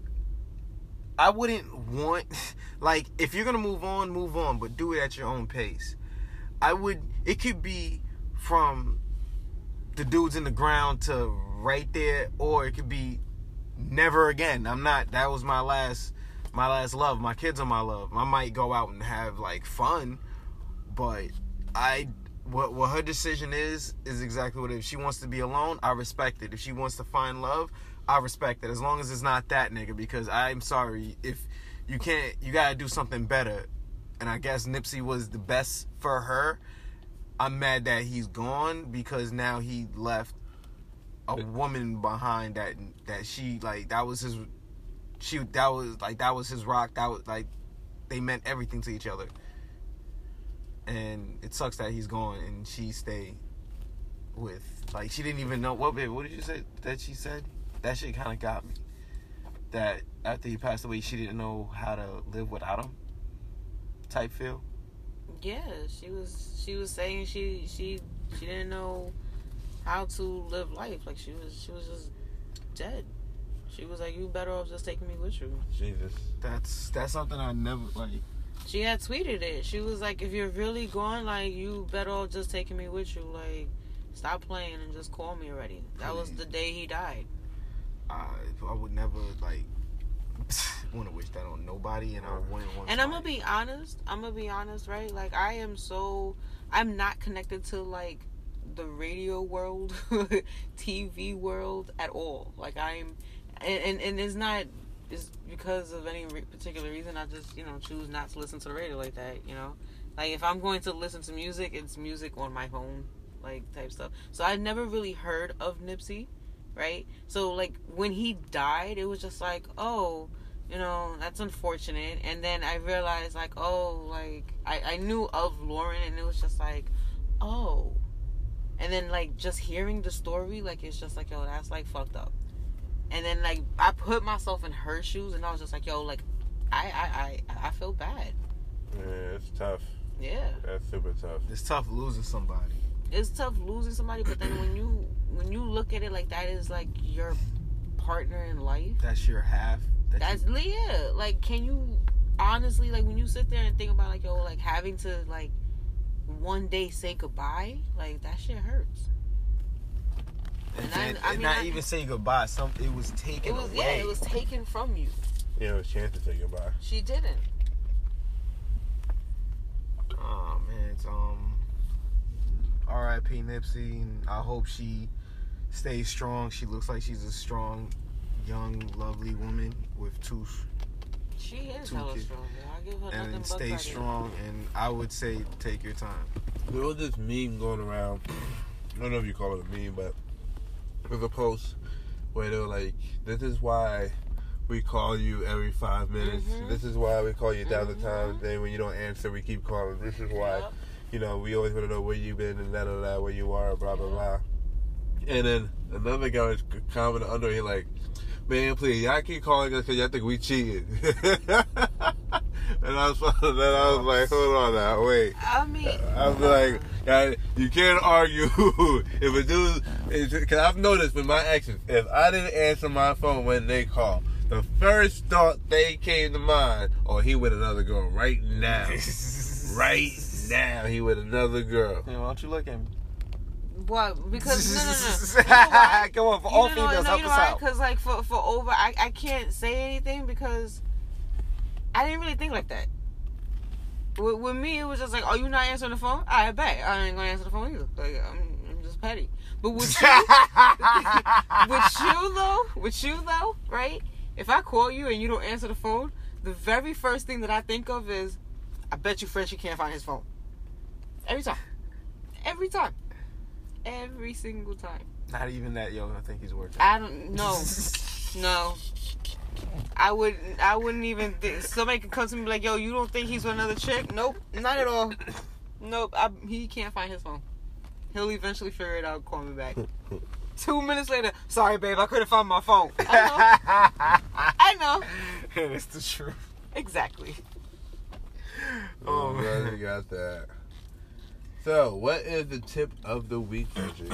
Speaker 2: I wouldn't want, like, if you're going to move on, move on, but do it at your own pace. I would, it could be from the dudes in the ground to right there, or it could be never again. I'm not, that was my last, my last love. My kids are my love. I might go out and have, like, fun, but I, what, what her decision is, is exactly what it is. If she wants to be alone, I respect it. If she wants to find love, I respect it, as long as it's not that nigga, because I'm sorry, if you can't, you gotta do something better, and I guess Nipsey was the best for her. I'm mad that he's gone, because now he left a woman behind that, that she, like, that was his, she, that was, like, that was his rock, that was, like, they meant everything to each other, and it sucks that he's gone, and she stayed with, like, she didn't even know, what, babe, what did you say that she said? That shit kind of got me. That after he passed away, she didn't know how to live without him. Type feel.
Speaker 3: Yeah, she was she was saying she she she didn't know how to live life. Like she was she was just dead. She was like, you better off just taking me with you.
Speaker 1: Jesus.
Speaker 2: That's that's something I never like.
Speaker 3: She had tweeted it. She was like, if you're really gone, like you better off just taking me with you. Like, stop playing and just call me already. That was the day he died.
Speaker 2: I I would never like want to wish that on nobody, and I wouldn't want.
Speaker 3: And I'm gonna be honest. I'm gonna be honest, right? Like I am so, I'm not connected to like the radio world, T V world at all. Like I'm, and and, and it's not it's because of any re- particular reason. I just you know choose not to listen to the radio like that. You know, like if I'm going to listen to music, it's music on my phone, like type stuff. So I never really heard of Nipsey, right? So like when he died, it was just like, oh, you know, that's unfortunate. And then I realized like, oh, like I, I knew of Lauren, and it was just like, oh. And then like just hearing the story, like it's just like, yo, that's like fucked up. And then like I put myself in her shoes, and I was just like, yo, like I I I, I feel bad.
Speaker 1: Yeah, it's tough.
Speaker 3: Yeah,
Speaker 1: that's super tough.
Speaker 2: It's tough losing somebody.
Speaker 3: It's tough losing somebody, but then when you when you look at it like that is like your partner in life.
Speaker 2: That's your half. That
Speaker 3: That's
Speaker 2: you...
Speaker 3: yeah. Like, can you honestly, like, when you sit there and think about like, yo, like having to like one day say goodbye, like that shit hurts.
Speaker 2: And, and, I, I mean, not I, even say goodbye. Some it was taken
Speaker 3: it was,
Speaker 2: away.
Speaker 3: Yeah, it was taken from you.
Speaker 1: You know, a chance to say goodbye.
Speaker 3: She didn't.
Speaker 2: Oh man, it's um, R I P Nipsey. And I hope she stays strong. She looks like she's a strong, young, lovely woman with two.
Speaker 3: She is hella
Speaker 2: kids.
Speaker 3: strong. I give her
Speaker 2: and
Speaker 3: nothing
Speaker 2: stay
Speaker 3: but credit.
Speaker 2: strong. And I would say take your time.
Speaker 1: There was this meme going around. I don't know if you call it a meme, but it was a post where they were like, "This is why we call you every five minutes. Mm-hmm. This is why we call you down mm-hmm. the time. Then when you don't answer, we keep calling. This is why, yep. you know, we always want to know where you've been and da da da, where you are, blah blah
Speaker 3: yep.
Speaker 1: blah." And then another guy was commenting under here like, "Man, please, y'all keep calling us because y'all think we cheated." And I was, then I was like, "Hold on now, wait."
Speaker 3: I mean,
Speaker 1: I was like, yeah, "You can't argue if a dude." Because I've noticed with my exes, if I didn't answer my phone when they call, the first thought they came to mind, oh, he with another girl right now, right now, he with another girl.
Speaker 2: Yeah, why don't you look at me?
Speaker 3: What? Because no, no, no. You know why?
Speaker 2: Come on, for
Speaker 3: you
Speaker 2: all
Speaker 3: know,
Speaker 2: females,
Speaker 3: no,
Speaker 2: help
Speaker 3: you know
Speaker 2: us
Speaker 3: why?
Speaker 2: out.
Speaker 3: Because like for for over, I I can't say anything because I didn't really think like that. With, with me, it was just like, oh, you not answering the phone? I bet I ain't gonna answer the phone either. Like I'm, I'm just petty. But with you, with you though, with you though, right? If I call you and you don't answer the phone, the very first thing that I think of is, I bet you Frenchie can't find his phone. Every time, every time. Every single time.
Speaker 2: Not even that, yo. I think he's working.
Speaker 3: I don't know. No. I wouldn't. I wouldn't even. Think, somebody could come to me like, "Yo, you don't think he's with another chick?" Nope, not at all. Nope. I, he can't find his phone. He'll eventually figure it out. Call me back. Two minutes later, sorry, babe, I couldn't find my phone. I know. I know.
Speaker 2: It's the truth.
Speaker 3: Exactly.
Speaker 1: Oh, I'm glad you got that. So, what is the tip of the week, Reggie?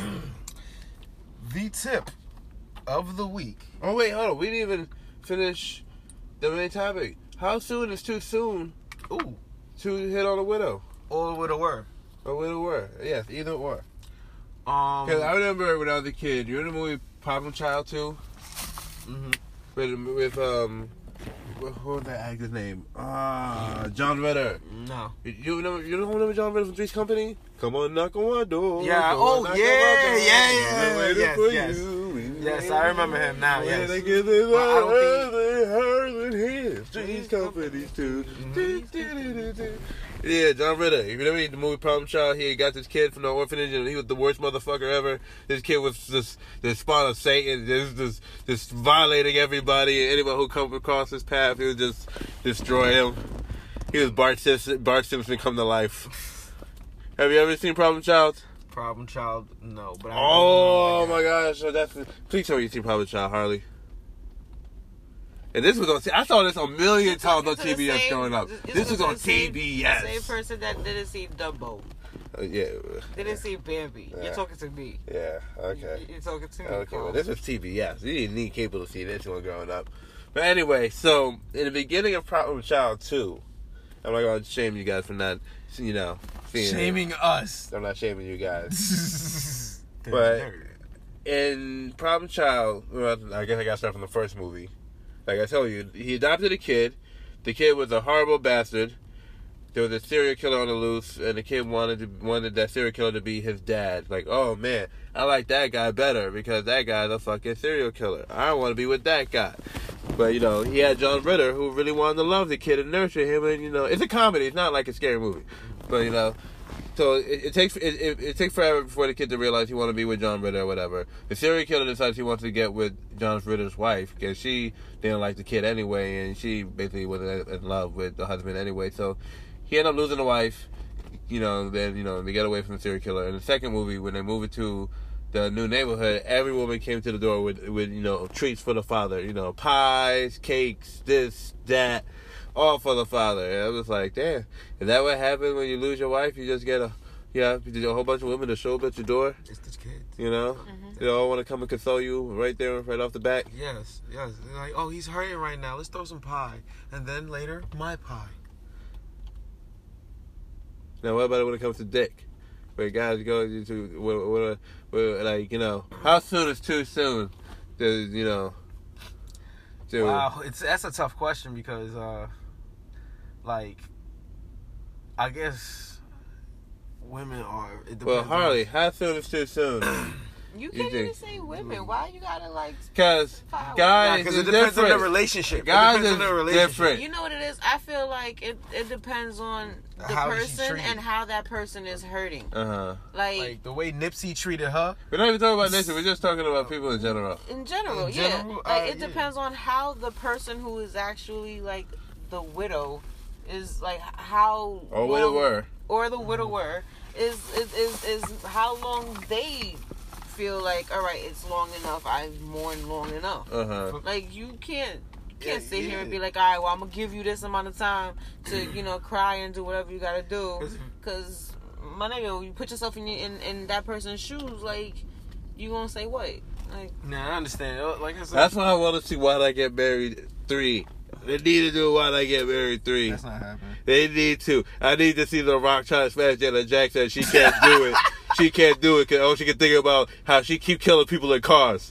Speaker 2: The tip of the week.
Speaker 1: Oh, wait, hold on. We didn't even finish the main topic. How soon is too soon
Speaker 2: Ooh.
Speaker 1: to hit on a widow?
Speaker 2: Or with a word.
Speaker 1: A widow word. Yes, either or.
Speaker 2: Um,
Speaker 1: Because I remember when I was a kid, you remember the movie Problem Child two?
Speaker 2: Mm-hmm.
Speaker 1: With, with, um... what was that actor's name? Ah, John Ritter.
Speaker 2: No.
Speaker 1: You know, you know, remember John Ritter from Three's Company? Come on, knock on my door.
Speaker 2: Yeah. Oh, yeah, yeah, yeah, yeah. Yes, yes.
Speaker 1: You.
Speaker 2: Yes, I remember him now.
Speaker 1: When
Speaker 2: Yes.
Speaker 1: they get this
Speaker 2: Well,
Speaker 1: hers and his, Three's Companies too. Mm-hmm. Yeah, John Ritter. If you remember the movie Problem Child, he got this kid from the orphanage, and he was the worst motherfucker ever. This kid was just the spawn of Satan, just, just, just violating everybody, anyone who comes across his path, he would just destroy him. He was Bart Simpson, Bart Simpson come to life. Have you ever seen Problem Child?
Speaker 2: Problem Child, no. But I
Speaker 1: oh my gosh, so that's please tell me you seen Problem Child, Harley. And this was on. I saw this a million times on T B S growing up. This was on T B S.
Speaker 3: The same person that didn't see Dumbo.
Speaker 1: Uh, yeah.
Speaker 3: Didn't see Bambi.
Speaker 1: Yeah.
Speaker 3: You're talking to me.
Speaker 1: Yeah. Okay.
Speaker 3: You're talking to me.
Speaker 1: Okay. Well, this was T B S. You didn't need cable to see this one growing up. But anyway, so in the beginning of Problem Child two, I'm not gonna shame you guys for not, you know, seeing
Speaker 2: shaming
Speaker 1: it.
Speaker 2: us.
Speaker 1: I'm not shaming you guys. But in Problem Child, well, I guess I gotta start from the first movie. Like I told you, he adopted a kid. The kid was a horrible bastard. there was a serial killer on the loose, and the kid wanted to, wanted that serial killer to be his dad. Like, oh man, I like that guy better because that guy's a fucking serial killer. I want to be with that guy. But, you know, he had John Ritter, who really wanted to love the kid and nurture him. And, you know, it's a comedy. It's not like a scary movie. But, you know, so it, it takes it, it, it takes forever before the kid to realize he wants to be with John Ritter or whatever. The serial killer decides he wants to get with John Ritter's wife because she didn't like the kid anyway. And she basically wasn't in love with the husband anyway. So he ended up losing the wife. You know, then, you know, they get away from the serial killer. In the second movie, when they move it to the new neighborhood, every woman came to the door with, with, you know, treats for the father. You know, pies, cakes, this, that, all for the father. And I was like, damn, is that what happens when you lose your wife? You just get a, yeah, you get a whole bunch of women to show up at your door.
Speaker 2: It's the kids.
Speaker 1: You know,
Speaker 3: Mm-hmm.
Speaker 1: they all want to come and console you right there, right off the bat.
Speaker 2: Yes, yes. They're like, oh, he's hurting right now. Let's throw some pie, and then later, my pie.
Speaker 1: Now, what about it when it comes to dick? Where guys go to, where, where, where, like, you know, how soon is too soon? To, you know, to,
Speaker 2: Wow, it's that's a tough question because, uh, like, I guess women are. It
Speaker 1: well,
Speaker 2: depends
Speaker 1: Harley,
Speaker 2: on-
Speaker 1: how soon is too soon?
Speaker 3: You
Speaker 1: You
Speaker 3: can't even
Speaker 1: think-
Speaker 3: say women. Why you gotta like?
Speaker 1: Because
Speaker 3: File.
Speaker 1: guys
Speaker 2: because
Speaker 1: is
Speaker 2: it depends
Speaker 1: different.
Speaker 2: on the relationship.
Speaker 1: Guys
Speaker 2: it depends
Speaker 1: is
Speaker 2: on the relationship.
Speaker 1: different.
Speaker 3: You know what it is? I feel like it. It depends on the
Speaker 2: How is she
Speaker 3: person
Speaker 2: treated?
Speaker 3: and how that person is hurting.
Speaker 1: Uh huh.
Speaker 3: Like,
Speaker 2: Like the way Nipsey treated her.
Speaker 1: We're not even talking about this. We're just talking about people in general.
Speaker 3: in general,
Speaker 2: In
Speaker 3: yeah.
Speaker 2: general,
Speaker 3: like
Speaker 2: uh,
Speaker 3: it
Speaker 2: yeah.
Speaker 3: depends on how the person who is actually like the widow is like how
Speaker 1: Or
Speaker 3: long-
Speaker 1: widower.
Speaker 3: or the widower is is, is is how long they feel like, all right, it's long enough. I've mourned long enough.
Speaker 1: Uh huh.
Speaker 3: Like you can't you can't
Speaker 2: Yeah,
Speaker 3: sit
Speaker 2: yeah.
Speaker 3: here and be like, all right, well, I'm gonna give you this amount of time to you know cry and do whatever you gotta do, because my nigga, you put yourself in, your, in in that person's shoes, like you gonna say what? Like,
Speaker 2: Nah, I understand. Uh, Like I said,
Speaker 1: That's why I want to see Why'd I Get Married three. They need to do Why'd I Get Married three.
Speaker 2: that's not happening.
Speaker 1: They need to. I need to see The Rock try to smash Janet Jackson. She can't do it. She can't do it because all she can think about how she keep killing people in cars.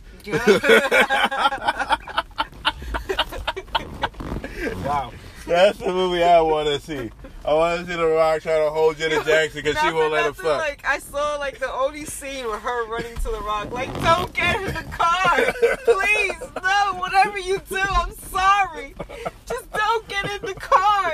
Speaker 2: Wow.
Speaker 1: That's the movie I want to see. I want to see The Rock try to hold Janet Jackson because she
Speaker 3: Not
Speaker 1: won't
Speaker 3: for
Speaker 1: let him
Speaker 3: nothing,
Speaker 1: fuck.
Speaker 3: Like I saw like the only scene with her running to the rock. Like, don't get in the car, please. No, whatever you do, I'm sorry. Just don't get in the car.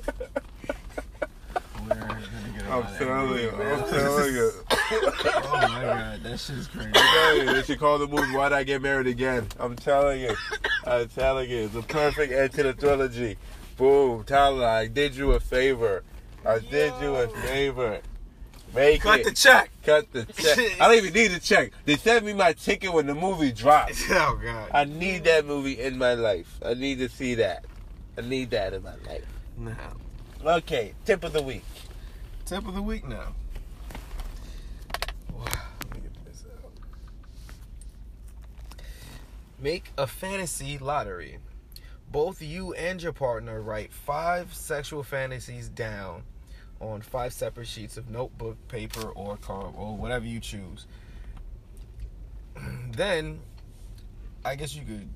Speaker 2: We're gonna get
Speaker 1: I'm
Speaker 2: out of
Speaker 1: telling you.
Speaker 2: here.
Speaker 1: I'm telling you.
Speaker 2: Oh my god, that shit's crazy.
Speaker 1: I'm telling you. They should call the movie Why'd I Get Married Again. I'm telling you. I'm telling you. It's the perfect end to the trilogy. Boom. Tyler, I did you a favor. I did you a favor. Make
Speaker 2: Cut
Speaker 1: it.
Speaker 2: the check.
Speaker 1: Cut the check. I don't even need the check. They sent me my ticket when the movie drops.
Speaker 2: Oh god.
Speaker 1: I need that movie in my life. I need to see that. I need that in my life.
Speaker 2: Now,
Speaker 1: Okay, tip of the week.
Speaker 2: tip of the week now. Let me get this out. Make a fantasy lottery. Both you and your partner write five sexual fantasies down on five separate sheets of notebook, paper, or card, or whatever you choose. Then, I guess you could.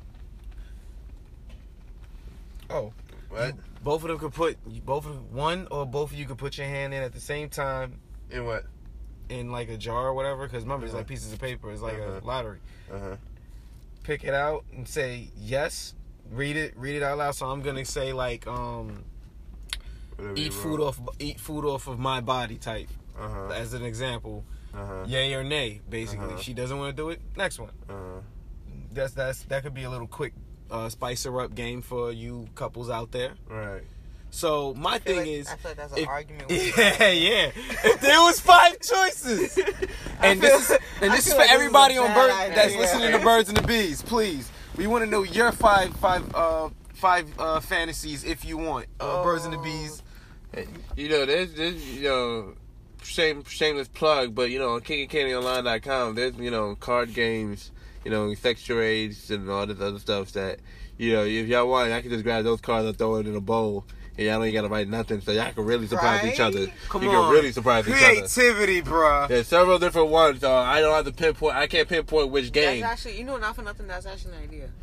Speaker 2: Oh,
Speaker 1: What?
Speaker 2: both of them could put both of one or both of you could put your hand in at the same time
Speaker 1: In what?
Speaker 2: in like a jar or whatever. Because remember, it's
Speaker 1: Uh-huh.
Speaker 2: like pieces of paper. It's like
Speaker 1: Uh-huh.
Speaker 2: a lottery.
Speaker 1: Uh-huh.
Speaker 2: Pick it out and say yes. Read it. Read it out loud. So I'm gonna say like um,
Speaker 1: Whatever
Speaker 2: eat
Speaker 1: you
Speaker 2: food
Speaker 1: wrote.
Speaker 2: off eat food off of my body type
Speaker 1: Uh-huh.
Speaker 2: as an example.
Speaker 1: Uh-huh.
Speaker 2: Yay or nay, basically.
Speaker 1: Uh-huh.
Speaker 2: If she doesn't want to do it, next one.
Speaker 1: Uh-huh.
Speaker 2: That's that's that could be a little quick uh, spicer up game for you couples out there.
Speaker 1: Right.
Speaker 2: So my
Speaker 3: I feel
Speaker 2: thing
Speaker 3: like-
Speaker 2: is,
Speaker 3: I feel like that's an
Speaker 2: if-
Speaker 3: argument. With
Speaker 2: yeah, yeah. If there was five choices, and this is and
Speaker 3: I
Speaker 2: this is
Speaker 3: feel
Speaker 2: for
Speaker 3: like this
Speaker 2: everybody
Speaker 3: is a
Speaker 2: on
Speaker 3: bad
Speaker 2: bird
Speaker 3: idea.
Speaker 2: that's listening to Birds and the Bees, please. We want to know your five five uh five uh fantasies if you want. Uh, Birds and the Bees.
Speaker 1: You know, there's, there's you know, shame, shameless plug, but, you know, on kinky candy online dot com, there's, you know, card games, you know, sex charades and all this other stuff that, you know, if y'all want, I can just grab those cards and throw it in a bowl, and y'all ain't got to write nothing, so y'all can really surprise
Speaker 3: Right?
Speaker 1: each other.
Speaker 2: Come
Speaker 1: you
Speaker 2: on,
Speaker 1: can really surprise each other.
Speaker 2: creativity, bruh.
Speaker 1: There's several different ones, so I don't have to pinpoint, I can't pinpoint which
Speaker 3: That's
Speaker 1: game.
Speaker 3: actually, you know, not for nothing. That's actually an idea.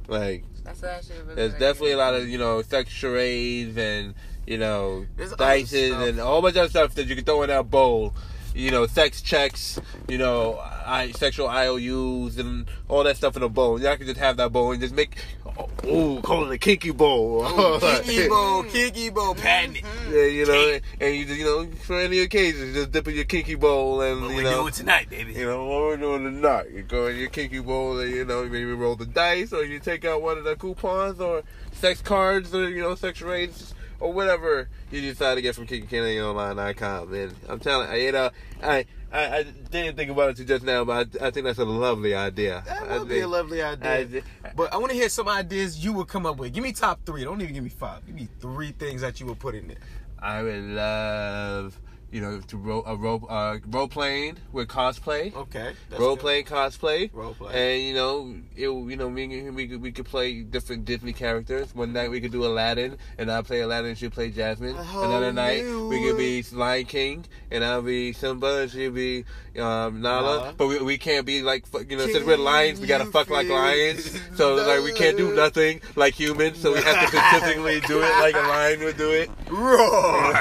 Speaker 1: Like,
Speaker 3: That's actually a really
Speaker 1: there's
Speaker 3: great
Speaker 1: definitely
Speaker 3: idea.
Speaker 1: a lot of, you know, sex charades and, you know,
Speaker 2: There's other
Speaker 1: dices
Speaker 2: stuff.
Speaker 1: and a whole bunch of stuff that you can throw in that bowl. You know, sex checks, you know, I, sexual I O Us and all that stuff in a bowl. Y'all can just have that bowl and just make, oh, oh call it a kinky bowl.
Speaker 2: Ooh, kinky bowl, kinky bowl, patent it.
Speaker 1: Yeah, you know, and you just, you know, for any occasion, just dip in your kinky bowl and,
Speaker 2: What
Speaker 1: you
Speaker 2: we
Speaker 1: know.
Speaker 2: doing tonight, baby?
Speaker 1: You know, what we're doing tonight. You go in your kinky bowl and, you know, maybe roll the dice or you take out one of the coupons or sex cards or, you know, sex rates or whatever you decide to get from kinky candy online dot com. And I'm telling you, you know, I, I, I didn't think about it just now, but I, I think that's a lovely idea.
Speaker 2: That
Speaker 1: I
Speaker 2: would be
Speaker 1: think-
Speaker 2: a lovely idea.
Speaker 1: I-
Speaker 2: But I want to hear some ideas you would come up with. Give me top three. Don't even give me five. Give me three things that you would put in there.
Speaker 1: I would love, you know, to ro- a role, uh, role playing with cosplay.
Speaker 2: Okay. that's
Speaker 1: Role
Speaker 2: good.
Speaker 1: playing cosplay,
Speaker 2: Role play.
Speaker 1: and you know, it, you know, me and him, we could we could play different Disney characters. One night we could do Aladdin, and I play Aladdin, and she play Jasmine.
Speaker 2: Oh,
Speaker 1: Another night
Speaker 2: you
Speaker 1: we could be
Speaker 2: would.
Speaker 1: Lion King, and I'll be Simba, and she'll be um, Nala.
Speaker 2: Nala.
Speaker 1: But we, we can't be like fu- you know, since we're lions, we gotta
Speaker 2: Can
Speaker 1: fuck
Speaker 2: you
Speaker 1: like
Speaker 2: feel
Speaker 1: lions.
Speaker 2: it?
Speaker 1: So like we can't do nothing like humans. So we have to consistently do it like a lion would do it.
Speaker 2: Roar.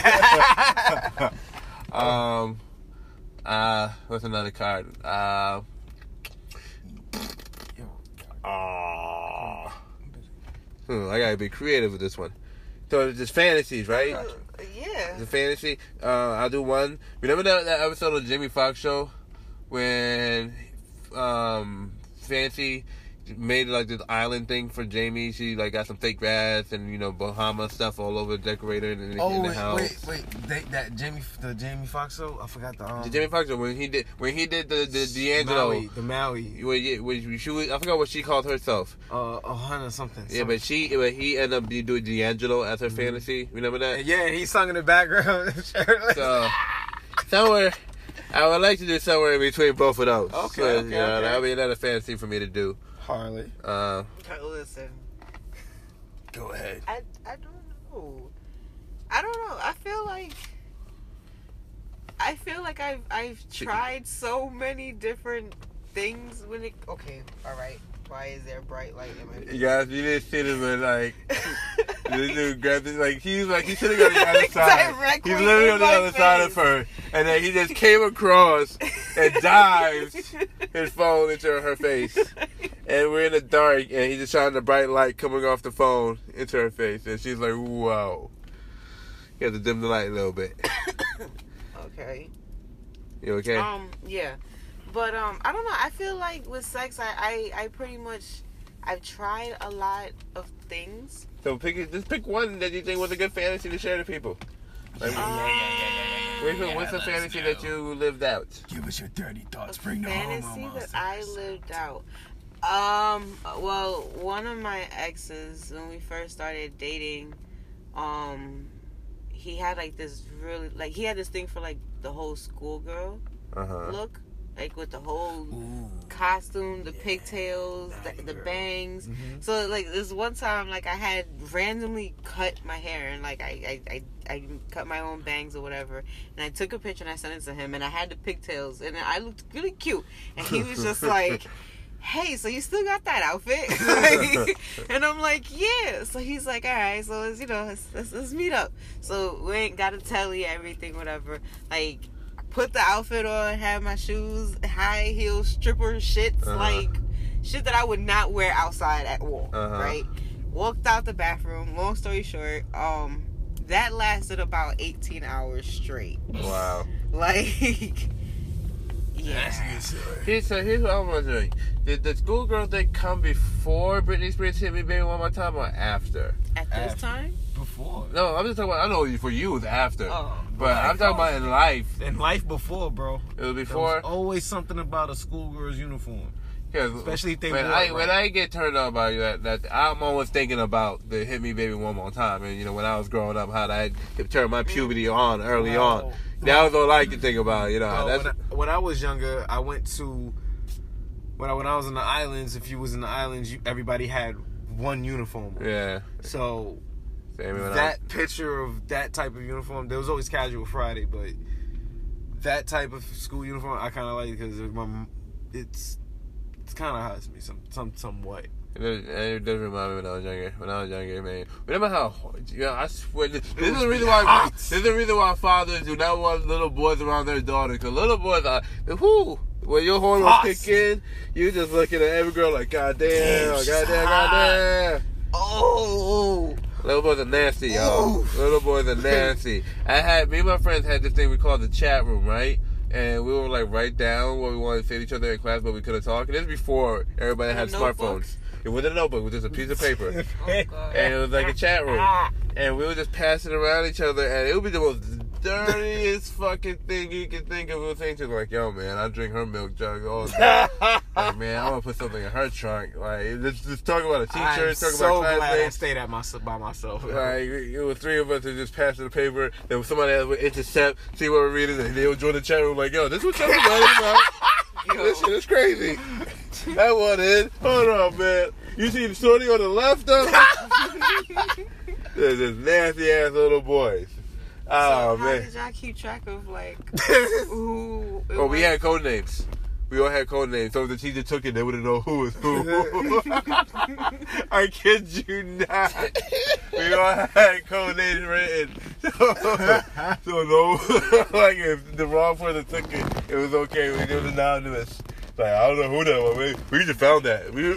Speaker 1: Um, uh, what's another card? Uh, uh, hmm, I gotta be creative with this one. So it's just fantasies, right?
Speaker 3: Yeah.
Speaker 1: The fantasy. Uh, I'll do one. Remember that, that episode of the Jamie Foxx show when um, Fancy made like this island thing for Jamie. She like got some fake grass and you know Bahama stuff all over decorated in, in,
Speaker 2: Oh
Speaker 1: in the
Speaker 2: wait,
Speaker 1: house.
Speaker 2: wait, wait! They, that Jamie, the Jamie Foxx show. I forgot the um.
Speaker 1: The Jamie Foxx when he did when he did the the D'Angelo.
Speaker 2: Maui, the Maui.
Speaker 1: When, you- when she was, I forgot what she called herself.
Speaker 2: Uh, a hundred something.
Speaker 1: Yeah, but she, but he ended up doing D'Angelo as her
Speaker 2: Mm-hmm.
Speaker 1: fantasy. Remember that?
Speaker 2: yeah, and he sung in the background. shirtless.
Speaker 1: So somewhere, I would like to do somewhere in between both of those.
Speaker 2: Okay,
Speaker 1: So,
Speaker 2: okay,
Speaker 1: you know,
Speaker 2: okay.
Speaker 1: that would be another fantasy for me to do.
Speaker 2: Harley.
Speaker 1: Uh,
Speaker 3: Listen,
Speaker 2: Go ahead.
Speaker 3: I I don't know. I don't know. I feel like I feel like I've I've tried so many different things when it. Okay, all right. Why is there a bright light in my?
Speaker 1: you guys, you didn't see this, but like this dude grabbed it, like he's like he's sitting on the other side.
Speaker 3: Directly
Speaker 1: He's literally
Speaker 3: in
Speaker 1: on the
Speaker 3: my
Speaker 1: other side of
Speaker 3: face.
Speaker 1: her, and then he just came across and dived his phone into her face. And we're in the dark, and he's just shining the bright light coming off the phone into her face, and she's like, "Whoa!" You have to dim the light a little bit.
Speaker 3: Okay.
Speaker 1: You okay?
Speaker 3: Um. Yeah. But um. I don't know. I feel like with sex, I I, I pretty much I've tried a lot of things.
Speaker 1: So pick it- just pick one that you think was a good fantasy to share to people. Like, wait, who- what's the fantasy that you lived out?
Speaker 2: Give us your dirty thoughts.
Speaker 3: A
Speaker 2: Bring the
Speaker 3: fantasy
Speaker 2: homo
Speaker 3: that I lived out. Um. Well, one of my exes, when we first started dating, um, he had like this really like he had this thing for like the whole schoolgirl
Speaker 1: Uh huh.
Speaker 3: look, like with the whole
Speaker 2: Ooh.
Speaker 3: costume, the pigtails, the, the
Speaker 2: girl.
Speaker 3: bangs.
Speaker 2: Mhm.
Speaker 3: So like this one time, like I had randomly cut my hair and like I, I, I, I cut my own bangs or whatever, and I took a picture and I sent it to him, and I had the pigtails and I looked really cute, and he was just like, "Hey, so you still got that outfit?" Like, and I'm like, "Yeah." So he's like, "All right, so let's you know let's, let's, let's meet up." So we ain't got to tell you everything, whatever. Like. Put the outfit on, had my shoes, high heel stripper shits,
Speaker 1: Uh-huh.
Speaker 3: like shit that I would not wear outside at all,
Speaker 1: Uh-huh.
Speaker 3: right? Walked out the bathroom. Long story short, um, that lasted about eighteen hours straight.
Speaker 1: Wow.
Speaker 3: Like, yeah.
Speaker 1: Here's, so here's what I'm wondering: Did the schoolgirl thing come before Britney Spears hit me, baby, one more time, or after?
Speaker 3: At this
Speaker 2: After.
Speaker 3: time,
Speaker 2: Before.
Speaker 1: No, I'm just talking about. I know for you it was after,
Speaker 3: oh,
Speaker 1: but I'm talking about in life.
Speaker 2: In life before, bro.
Speaker 1: It was
Speaker 2: There
Speaker 1: before.
Speaker 2: was always something about a schoolgirl's uniform.
Speaker 1: Cause
Speaker 2: Especially if they
Speaker 1: when
Speaker 2: wore
Speaker 1: I
Speaker 2: it
Speaker 1: when
Speaker 2: right.
Speaker 1: I get turned on by that, that I'm always thinking about the "Hit Me Baby One More Time." And you know, when I was growing up, how I turned my puberty on early
Speaker 2: Wow.
Speaker 1: on. That was all I could think about. You know,
Speaker 2: Well,
Speaker 1: that's
Speaker 2: when, I, when I was younger, I went to when I when I was in the islands. If you was in the islands, you, everybody had one uniform. on.
Speaker 1: yeah.
Speaker 2: So
Speaker 1: Same when I
Speaker 2: that picture of that type of uniform, there was always casual Friday, but that type of school uniform, I kind of like because it's it's kind of hot to me, some some somewhat.
Speaker 1: It does, it does remind me when I was younger. When I was younger, man. Remember how? You know, I swear. This, this is the reason why. This is the reason why fathers do not want little boys around their daughters. Because little boys are, whoo. When your hormones kick in, you just looking at every girl like, God damn, God damn, God damn.
Speaker 2: Oh.
Speaker 1: Little boys are nasty, y'all. Oof. Little boys are nasty. I had me and my friends had this thing we called the chat room, right? And we would like write down what we wanted to say to each other in class, but we couldn't talk. And this was before everybody had smartphones. It wasn't a notebook, it was just a piece of paper. Oh, and it was like a chat room. And we would just pass it around each other, and it would be the most dirtiest fucking thing you can think of. We were saying to like, yo, man, I drink her milk jug all day. Like, man, I want to put something in her trunk. Like, just, just talk about a teacher, talk
Speaker 2: so
Speaker 1: about classmates.
Speaker 2: glad I stayed at my, by myself.
Speaker 1: Like, it was three of us that just passed the paper. There was somebody else would intercept, see what we're reading, and they would join the chat room like, yo, this is what y'all about. This shit is crazy. That one is. Hold on, man. You see the shorty on the left, though? There's this nasty ass little boys. Oh,
Speaker 3: so
Speaker 1: man.
Speaker 3: How did y'all keep track of, like, who?
Speaker 1: Oh, we had code names. We all had code names. So if the teacher took it, they wouldn't know who was who. I kid you not. We all had code names written. So, so no, like if the wrong person took it, it was okay. We did it anonymous. Like, I don't know who that was. We, we just found that. We,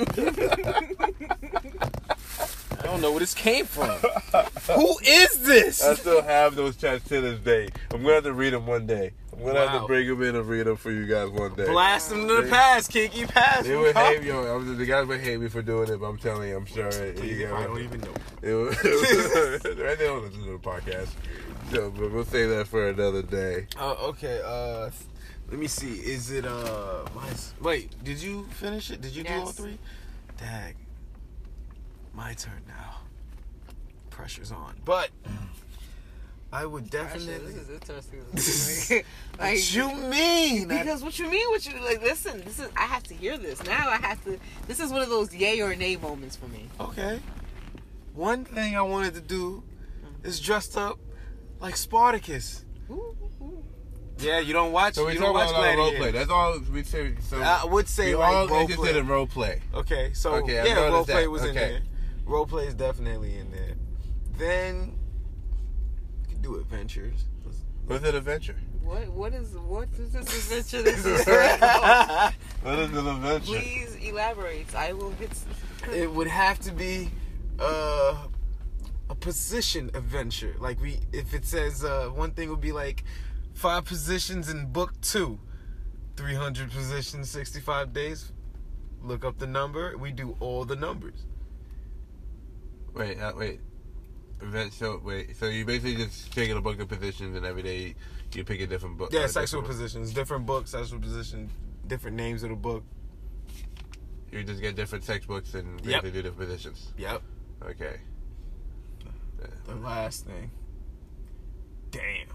Speaker 2: I don't know where this came from. Who is this?
Speaker 1: I still have those chats to this day. I'm going to have to read them one day. I'm going to wow. have to bring them in and read them for you guys one day.
Speaker 2: Blast them to the past, Kinky. Pass
Speaker 1: They would hate me. Yo, the guys would hate me for doing it, but I'm telling you, I'm sure. It,
Speaker 2: you I don't even know.
Speaker 1: It was, it was, right there on the podcast. So, but we'll save that for another day.
Speaker 2: Uh, okay. Uh, let me see. Is it... uh? My, wait, did you finish it? Did you yes. do all three? Dag. My turn now. Pressure's on. But I would definitely.
Speaker 3: This is interesting. Like,
Speaker 2: what you mean?
Speaker 3: Because what you mean? What you like? Listen, this is. I have to hear this now. I have to. This is one of those yay or nay moments for me.
Speaker 2: Okay. One thing I wanted to do is dressed up like Spartacus. Ooh, ooh. Yeah, you don't watch.
Speaker 1: So we
Speaker 2: you
Speaker 1: talk
Speaker 2: don't watch
Speaker 1: about role play. That's all we say. So
Speaker 2: I would say
Speaker 1: we
Speaker 2: like
Speaker 1: all
Speaker 2: role
Speaker 1: interested
Speaker 2: play.
Speaker 1: in role play.
Speaker 2: Okay, so
Speaker 1: okay,
Speaker 2: yeah, role play
Speaker 1: that.
Speaker 2: was
Speaker 1: okay.
Speaker 2: in there. Role play is definitely in there. Then you can do adventures.
Speaker 1: What's an adventure?
Speaker 3: What what is what is this adventure? This is
Speaker 1: what is an adventure?
Speaker 3: Please elaborate. I will get.
Speaker 2: It would have to be uh, a position adventure. Like we, if it says uh, one thing would be like five positions in book two, three hundred positions, sixty-five days. Look up the number. We do all the numbers.
Speaker 1: Wait, uh, wait. Event, so wait, so you basically just taking a book of positions and every day you pick a different book.
Speaker 2: Yeah,
Speaker 1: uh,
Speaker 2: sexual positions, different books, sexual position, different names of the book.
Speaker 1: You just get different textbooks and
Speaker 2: yep.
Speaker 1: basically do different positions.
Speaker 2: Yep.
Speaker 1: Okay.
Speaker 2: Yeah. The last thing. Damn.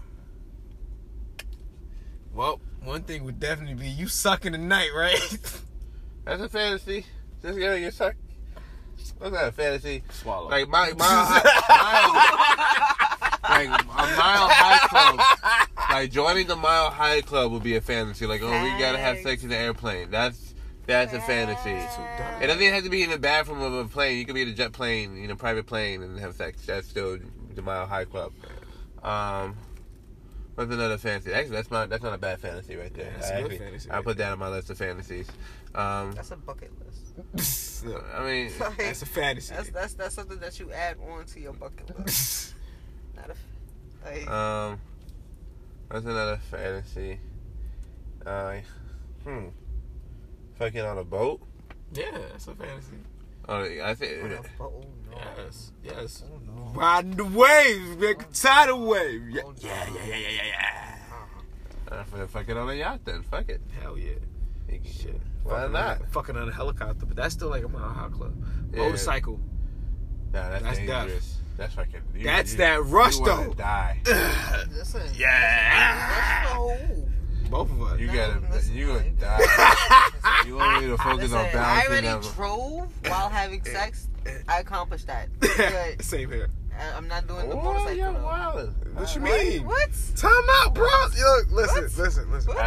Speaker 2: Well, one thing would definitely be you sucking the night, right?
Speaker 1: That's a fantasy. Just getting your suck. That's not a fantasy.
Speaker 2: Swallow.
Speaker 1: Like my mile, high, mile like a mile high club. Like joining the mile high club would be a fantasy. Like, oh, we gotta have sex in the airplane. That's that's a fantasy. It doesn't even have to be in the bathroom of a plane. You could be in a jet plane, in a private plane, and have sex. That's still the mile high club. Um, what's another fantasy? Actually, that's not that's not a bad fantasy right there.
Speaker 2: Yeah, that's
Speaker 1: I,
Speaker 2: a good
Speaker 1: actually,
Speaker 2: fantasy.
Speaker 1: I
Speaker 2: right
Speaker 1: put
Speaker 2: there.
Speaker 1: that on my list of fantasies. Um,
Speaker 3: that's a bucket list.
Speaker 1: I mean,
Speaker 3: like,
Speaker 2: that's a fantasy.
Speaker 3: That's that's that's something that you add on to your bucket list. Not a, like,
Speaker 1: um, that's another fantasy. Uh, hmm. Fucking on a boat.
Speaker 2: Yeah, that's a fantasy.
Speaker 1: Oh, I think.
Speaker 3: on a boat, no.
Speaker 2: Yes, yes.
Speaker 3: Oh, no.
Speaker 2: Riding the waves, make a tidal wave. Yeah,
Speaker 3: Oh, no.
Speaker 2: yeah, yeah, yeah, yeah, yeah.
Speaker 1: Uh, fucking on a yacht then. Fuck it.
Speaker 2: Hell yeah. Shit.
Speaker 1: Why
Speaker 2: fucking
Speaker 1: not?
Speaker 2: On, fucking on a helicopter, but that's still like a mile high club.
Speaker 1: Yeah.
Speaker 2: Motorcycle.
Speaker 1: Nah, that's,
Speaker 2: That's
Speaker 1: dangerous.
Speaker 2: death.
Speaker 1: That's fucking. You,
Speaker 2: That's
Speaker 1: you,
Speaker 2: that rush
Speaker 1: you
Speaker 2: though.
Speaker 1: Die.
Speaker 3: Listen.
Speaker 2: Yeah.
Speaker 3: Rush though.
Speaker 2: Both of us.
Speaker 1: You
Speaker 3: No,
Speaker 1: gotta.
Speaker 3: listen,
Speaker 1: You gonna
Speaker 3: like-
Speaker 1: die. You want me to focus
Speaker 3: Listen,
Speaker 1: on
Speaker 3: I
Speaker 1: balancing
Speaker 3: already
Speaker 1: them.
Speaker 3: drove while having sex. I accomplished that. But
Speaker 2: Same here.
Speaker 3: I- I'm not doing the
Speaker 1: Oh,
Speaker 3: motorcycle.
Speaker 1: you're
Speaker 3: though.
Speaker 1: wildin'.
Speaker 2: What you
Speaker 3: What?
Speaker 2: mean?
Speaker 3: What?
Speaker 2: Time out, bro. Look, listen,
Speaker 3: What?
Speaker 2: listen, listen.
Speaker 3: What?
Speaker 1: I have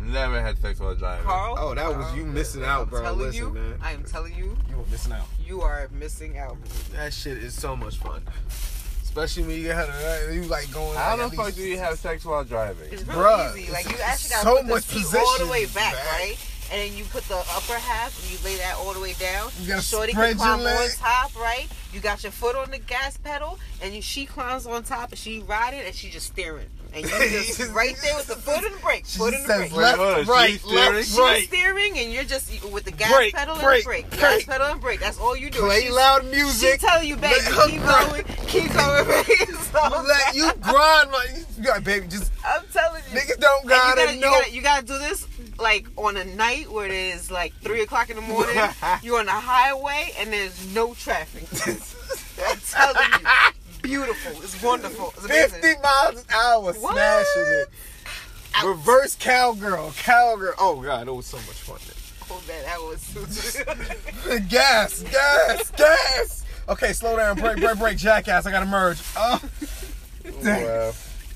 Speaker 1: never had sex while driving.
Speaker 3: Carl?
Speaker 2: Oh, that was you missing out, bro.
Speaker 3: Telling
Speaker 2: Listen,
Speaker 3: you,
Speaker 2: man.
Speaker 3: I am telling you.
Speaker 2: You were missing out.
Speaker 3: You are missing out.
Speaker 2: That shit is so much fun. Especially when you get her, you like going.
Speaker 1: How
Speaker 2: like,
Speaker 1: the fuck do you have sex while driving?
Speaker 3: It's real
Speaker 2: Bruh,
Speaker 3: easy. Like, you actually gotta
Speaker 2: so
Speaker 3: put the
Speaker 2: much
Speaker 3: seat all the way
Speaker 2: position,
Speaker 3: back,
Speaker 2: man.
Speaker 3: right? And then you put the upper half and you lay that all the way down.
Speaker 2: You gotta
Speaker 3: Shorty
Speaker 2: spread
Speaker 3: can
Speaker 2: your
Speaker 3: climb on
Speaker 2: leg.
Speaker 3: top, right? You got your foot on the gas pedal, and you, she climbs on top, and she riding, and she just steering. And you just right there with the foot and the brake,
Speaker 2: She
Speaker 3: foot
Speaker 2: just
Speaker 3: and the
Speaker 2: says
Speaker 3: brake.
Speaker 2: left,
Speaker 1: Hold on,
Speaker 2: right,
Speaker 1: she's
Speaker 2: left,
Speaker 1: steering?
Speaker 2: right.
Speaker 3: She's steering, and you're just with the gas
Speaker 2: Brake,
Speaker 3: pedal and
Speaker 2: brake,
Speaker 3: the brake.
Speaker 2: brake.
Speaker 3: Gas pedal and brake. That's all you do.
Speaker 2: Play
Speaker 3: She's-
Speaker 2: loud
Speaker 3: She
Speaker 2: music.
Speaker 3: telling you, baby,
Speaker 2: Let her
Speaker 3: keep
Speaker 2: grind.
Speaker 3: going, keep going, baby. So
Speaker 2: You let you grind, like you got baby. Just
Speaker 3: I'm telling you.
Speaker 2: niggas don't
Speaker 3: And
Speaker 2: gotta
Speaker 3: you gotta, you
Speaker 2: know.
Speaker 3: gotta, you gotta do this like on a night where it is like three o'clock in the morning. You're on the highway and there's no traffic. I'm telling you, beautiful. It's wonderful. It's amazing.
Speaker 2: Fifty miles an hour,
Speaker 3: What?
Speaker 2: smashing it. Reverse cowgirl, cowgirl. Oh god, it was so much fun.
Speaker 3: Oh man, that was.
Speaker 2: gas, gas, gas. Okay, slow down, break, break, break, jackass. I gotta merge. Oh,
Speaker 1: Wow.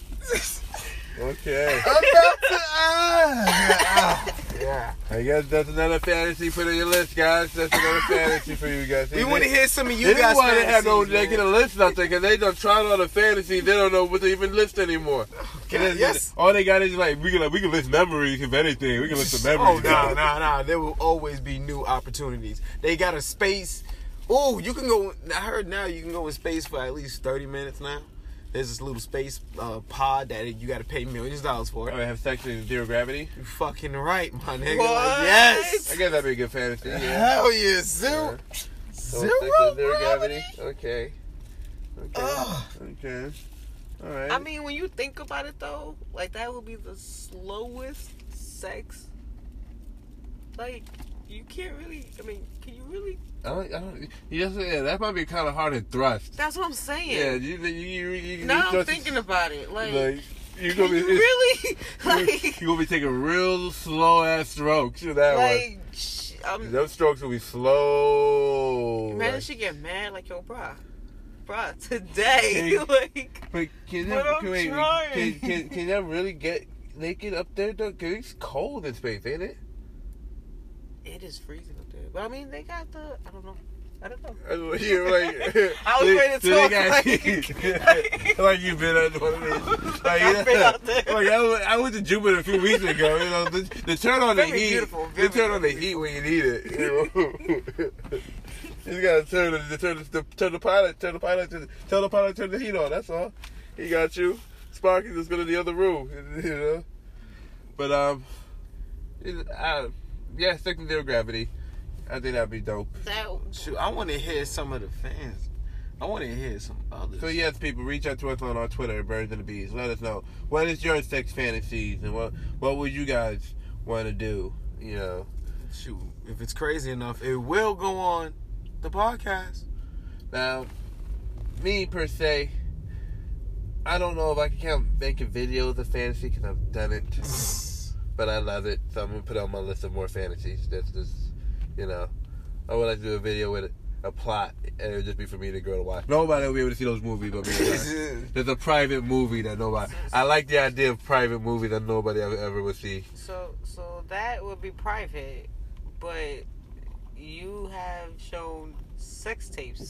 Speaker 1: Okay.
Speaker 2: I'm about to. Ah, yeah, yeah.
Speaker 1: I guess that's another fantasy put on your list, guys. That's another fantasy for you guys.
Speaker 2: We want to hear some of you
Speaker 1: This
Speaker 2: guys.
Speaker 1: is why they have no,
Speaker 2: fantasies,
Speaker 1: they
Speaker 2: man.
Speaker 1: can list nothing, because they done tried all the fantasies. They don't know what to even list anymore.
Speaker 2: God, yes.
Speaker 1: All they got is like, we can, like, we can list memories, if anything. We can list the
Speaker 2: Oh
Speaker 1: memories.
Speaker 2: no, no, no! There will always be new opportunities. They got a space. Oh, you can go. I heard now you can go in space for at least thirty minutes now. There's this little space uh, pod that you got to pay millions of dollars for.
Speaker 1: Oh, they have sex in zero gravity?
Speaker 2: You fucking right, my nigga.
Speaker 3: What?
Speaker 2: Like, yes.
Speaker 1: I guess that'd be a good fantasy. Yeah.
Speaker 2: Hell yeah, zero.
Speaker 1: So
Speaker 2: Zero
Speaker 1: sex in zero
Speaker 2: gravity.
Speaker 1: Okay. Okay.
Speaker 2: Ugh.
Speaker 1: Okay. All right.
Speaker 3: I mean, when you think about it though, like that would be the slowest sex. Like, you can't really. I mean, can you really?
Speaker 1: I don't, I don't, you just, yeah, that might be kind of hard to thrust.
Speaker 3: That's what I'm saying.
Speaker 1: Yeah, you, you, you, you
Speaker 3: Now I'm
Speaker 1: thrust-
Speaker 3: thinking about it. Like,
Speaker 1: like you're
Speaker 3: can
Speaker 1: gonna be
Speaker 3: you really? Like,
Speaker 1: you're gonna be taking real slow ass strokes to that
Speaker 3: like, sh-
Speaker 1: one.
Speaker 3: um,
Speaker 1: Those strokes will be slow.
Speaker 3: imagine
Speaker 1: like,
Speaker 3: she get mad like, yo, bruh, bruh, today,
Speaker 1: Hey.
Speaker 3: like,
Speaker 1: but can
Speaker 3: but
Speaker 1: that,
Speaker 3: I'm
Speaker 1: can, wait,
Speaker 3: trying.
Speaker 1: can, can, can that really get naked up there though? Cause it's cold in space, ain't it?
Speaker 3: it is freezing up there. But I mean, they got the, I don't know. I don't know.
Speaker 1: You're like,
Speaker 3: I was ready to
Speaker 1: they
Speaker 3: talk
Speaker 1: got-
Speaker 3: like-
Speaker 1: like you've been at one of these. Like,
Speaker 3: I've been out there.
Speaker 1: Like, I, was, I went to Jupiter a few weeks ago. You know, the, the turn on the
Speaker 3: Very
Speaker 1: heat.
Speaker 3: beautiful,
Speaker 1: They
Speaker 3: very
Speaker 1: turn on the
Speaker 3: beautiful.
Speaker 1: heat when you need it. You know? You just gotta turn the turn the turn the pilot turn the pilot to tell the pilot to turn the heat on. That's all. He got you. Sparky just go to the other room. You know. But um, it, I, yeah, sticking zero gravity. I think that'd be dope.
Speaker 3: That,
Speaker 2: Shoot, I want to hear some of the fans. I want to hear some others.
Speaker 1: So yes, people, reach out to us on our Twitter, Birds and the Bees. Let us know what is your sex fantasies and what what would you guys want to do. You know,
Speaker 2: Shoot, if it's crazy enough, it will go on the podcast.
Speaker 1: now me per se, I don't know if I can count making videos of fantasy because I've done it, but I love it, so I'm gonna put it on my list of more fantasies. That's just, you know, I would like to do a video with a plot, and it would just be for me and the girl to watch. Nobody will be able to see those movies but me. There's a private movie that nobody. I like the idea of private movie that nobody ever, ever would see.
Speaker 3: so, so that would be private, but you have shown sex tapes.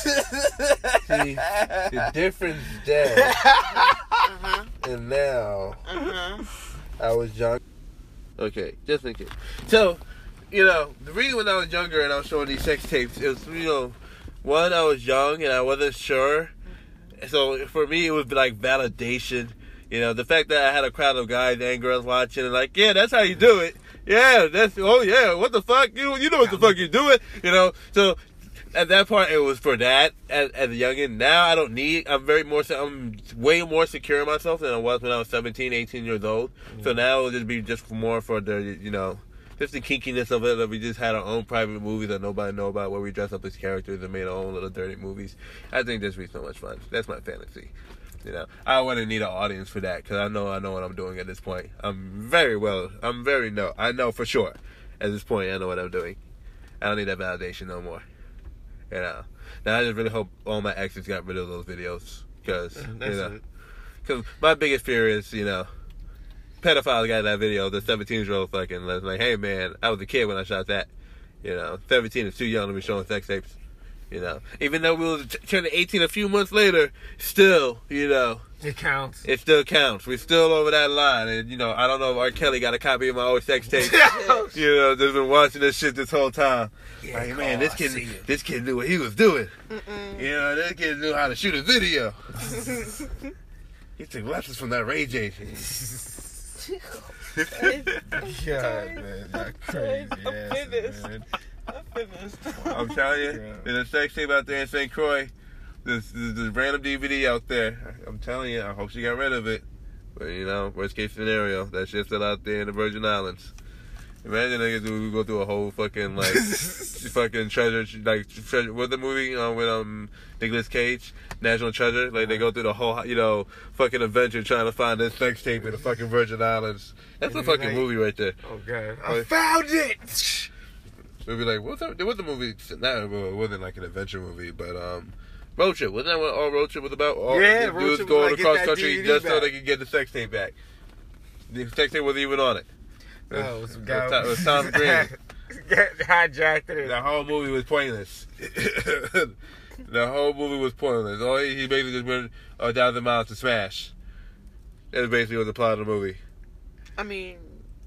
Speaker 1: See, the difference there
Speaker 3: Uh-huh.
Speaker 1: and now,
Speaker 3: Uh-huh.
Speaker 1: I was young. Okay, just thinking. So, you know, the reason when I was younger and I was showing these sex tapes is, you know, one, I was young and I wasn't sure. So for me, it was like validation. You know, the fact that I had a crowd of guys and girls watching and like, yeah, that's how you do it. Yeah, that's, oh yeah, what the fuck? You you know what the fuck you do it. You know, so at that point, it was for that as, as a youngin'. Now I don't need, I'm very more, I'm way more secure in myself than I was when I was seventeen, eighteen years old. Mm-hmm. So now it'll just be just more for the, you know, just the kinkiness of it, that we just had our own private movies that nobody know about, where we dress up as characters and made our own little dirty movies. I think this would be so much fun. That's my fantasy. You know, I wouldn't need an audience for that, because I know I know what I'm doing at this point. I'm very well, I'm very, no, I know for sure. At this point, I know what I'm doing. I don't need that validation no more. You know. Now, I just really hope all my exes got rid of those videos, because, you know, because my biggest fear is, you know, pedophile got that video. The seventeen-year-old fucking like, hey man, I was a kid when I shot that. You know, seventeen is too young to be showing sex tapes. You know, even though we was turning eighteen a few months later, still, you know,
Speaker 2: it counts.
Speaker 1: It still counts. We're still over that line, and you know, I don't know if R. Kelly got a copy of my old sex tape. You know, just been watching this shit this whole time. Yeah, like, man, this kid, this kid knew what he was doing. Mm-mm. You know, this kid knew how to shoot a video. He took lessons from that Ray J shit.
Speaker 2: God, man, that's crazy. Ass, man.
Speaker 3: I'm finished.
Speaker 1: I'm telling you, yeah. There's a sex tape out there in Saint Croix. There's, there's this random D V D out there. I'm telling you, I hope she got rid of it. But, you know, worst case scenario, that shit's still out there in the Virgin Islands. Imagine niggas we go through a whole fucking, like, fucking treasure, like, treasure, what's the movie um, with um Nicolas Cage? National Treasure? Like, they go through the whole, you know, fucking adventure trying to find this sex tape in the fucking Virgin Islands. That's a fucking like, movie right there.
Speaker 2: Oh, God. I like, found it!
Speaker 1: We'd be like, what's that? There was a movie, not, it wasn't like an adventure movie, but, um, Road Trip. Wasn't that what all Road Trip was about? All
Speaker 2: yeah,
Speaker 1: the
Speaker 2: Road
Speaker 1: dudes
Speaker 2: Trip
Speaker 1: going
Speaker 2: like
Speaker 1: across country just
Speaker 2: back.
Speaker 1: so they could get the sex tape back. The sex tape wasn't even on it.
Speaker 2: Oh, it was,
Speaker 1: it was, it was Tom Green.
Speaker 2: Hijacked it.
Speaker 1: The whole movie was pointless. The whole movie was pointless. All he, he basically just went a thousand miles to smash. That basically was the plot of the movie.
Speaker 3: I mean,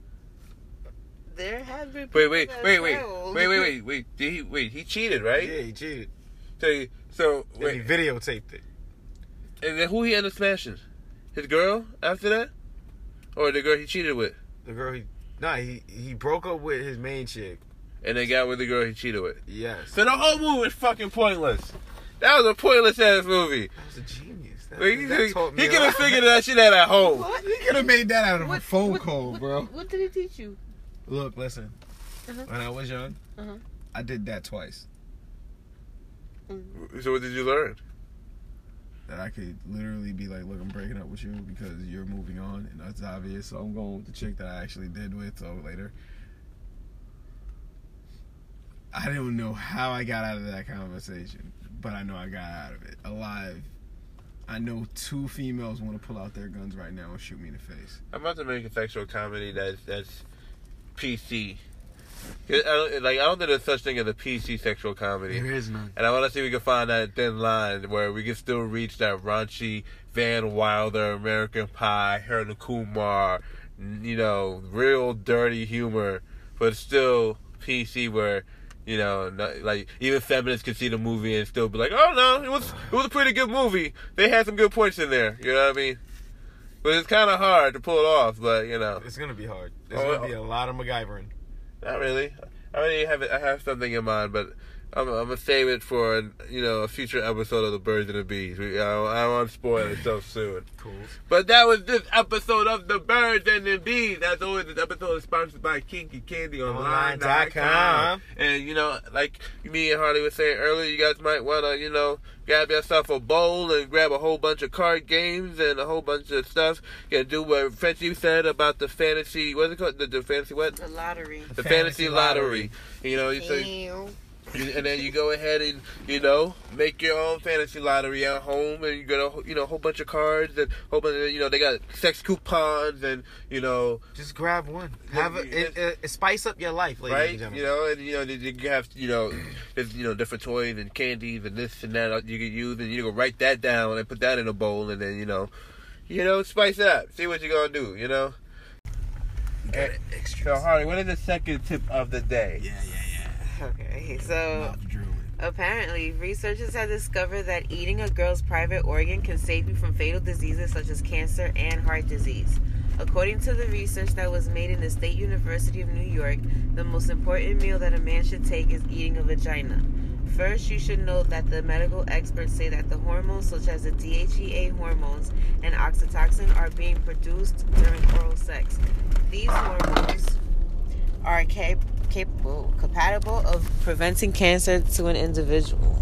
Speaker 3: there have been.
Speaker 1: Wait, wait, wait, wait, wait, wait, wait, wait. Did he? Wait, he cheated, right?
Speaker 2: Yeah, he cheated.
Speaker 1: So, he, so
Speaker 2: wait, he videotaped it.
Speaker 1: And then who he ended up smashing? His girl after that, or the girl he cheated with?
Speaker 2: The girl he. Nah, he he broke up with his main chick.
Speaker 1: And then got with the girl he cheated with.
Speaker 2: Yes.
Speaker 1: So the whole movie was fucking pointless. That was a pointless ass movie.
Speaker 2: That was a genius. That,
Speaker 1: he
Speaker 2: that
Speaker 1: he could have figured that shit out at home.
Speaker 2: What? He could have made that out of
Speaker 3: what,
Speaker 2: a phone
Speaker 3: what,
Speaker 2: call,
Speaker 3: what,
Speaker 2: bro.
Speaker 3: What did he teach you?
Speaker 2: Look, listen. Uh-huh. When I was young, uh-huh. I did that twice.
Speaker 1: So what did you learn?
Speaker 2: That I could literally be like, look, I'm breaking up with you because you're moving on, and that's obvious. So I'm going with the chick that I actually did with. So later, I don't know how I got out of that conversation, but I know I got out of it alive. I know two females want to pull out their guns right now and shoot me in the face.
Speaker 1: I'm about to make a sexual comedy that's that's P C. I don't, like I don't think there's such thing as a P C sexual comedy.
Speaker 2: There is none.
Speaker 1: And I want to see if we can find that thin line where we can still reach that raunchy Van Wilder, American Pie, Harold Kumar, you know, real dirty humor, but still P C where, you know, not, like even feminists can see the movie and still be like, oh no, it was it was a pretty good movie. They had some good points in there. You know what I mean? But it's kind of hard to pull it off. But you know,
Speaker 2: it's gonna be hard. There's
Speaker 1: oh,
Speaker 2: gonna be a lot of MacGyvering.
Speaker 1: Not really. I already have it. I have something in mind, but I'm, I'm gonna save it for you know a future episode of the Birds and the Bees. We, I, don't, I don't want to spoil it so soon.
Speaker 2: Cool.
Speaker 1: But that was this episode of the Birds and the Bees. As always, this episode is sponsored by Kinky Candy Online dot com. And you know, like me and Harley was saying earlier, you guys might wanna you know grab yourself a bowl and grab a whole bunch of card games and a whole bunch of stuff. You can do what Frenchie said about the fantasy. What's it called? The, the fantasy what?
Speaker 3: The lottery.
Speaker 1: The, the fantasy, fantasy lottery. lottery. You know, you say. And then you go ahead and, you know, make your own fantasy lottery at home, and you get a, you know, a whole bunch of cards, and a whole bunch of, you know, they got sex coupons, and, you know.
Speaker 2: Just grab one. Have a, it, it, it spice up your life, ladies
Speaker 1: right?
Speaker 2: and gentlemen.
Speaker 1: You know, and, you know, you have, you know, there's, you know, different toys and candies and this and that you can use, and you can write that down and put that in a bowl, and then, you know, you know, spice it up. See what you're going to do, you know.
Speaker 2: Got it extra.
Speaker 1: So, Harley, what is the second tip of the day?
Speaker 2: Yeah, yeah, yeah.
Speaker 3: Okay, so apparently researchers have discovered that eating a girl's private organ can save you from fatal diseases such as cancer and heart disease. According to the research that was made in the State University of New York, the most important meal that a man should take is eating a vagina. First, you should note that the medical experts say that the hormones such as the D H E A hormones and oxytocin are being produced during oral sex. These hormones are cap- capable, compatible of preventing cancer to an individual.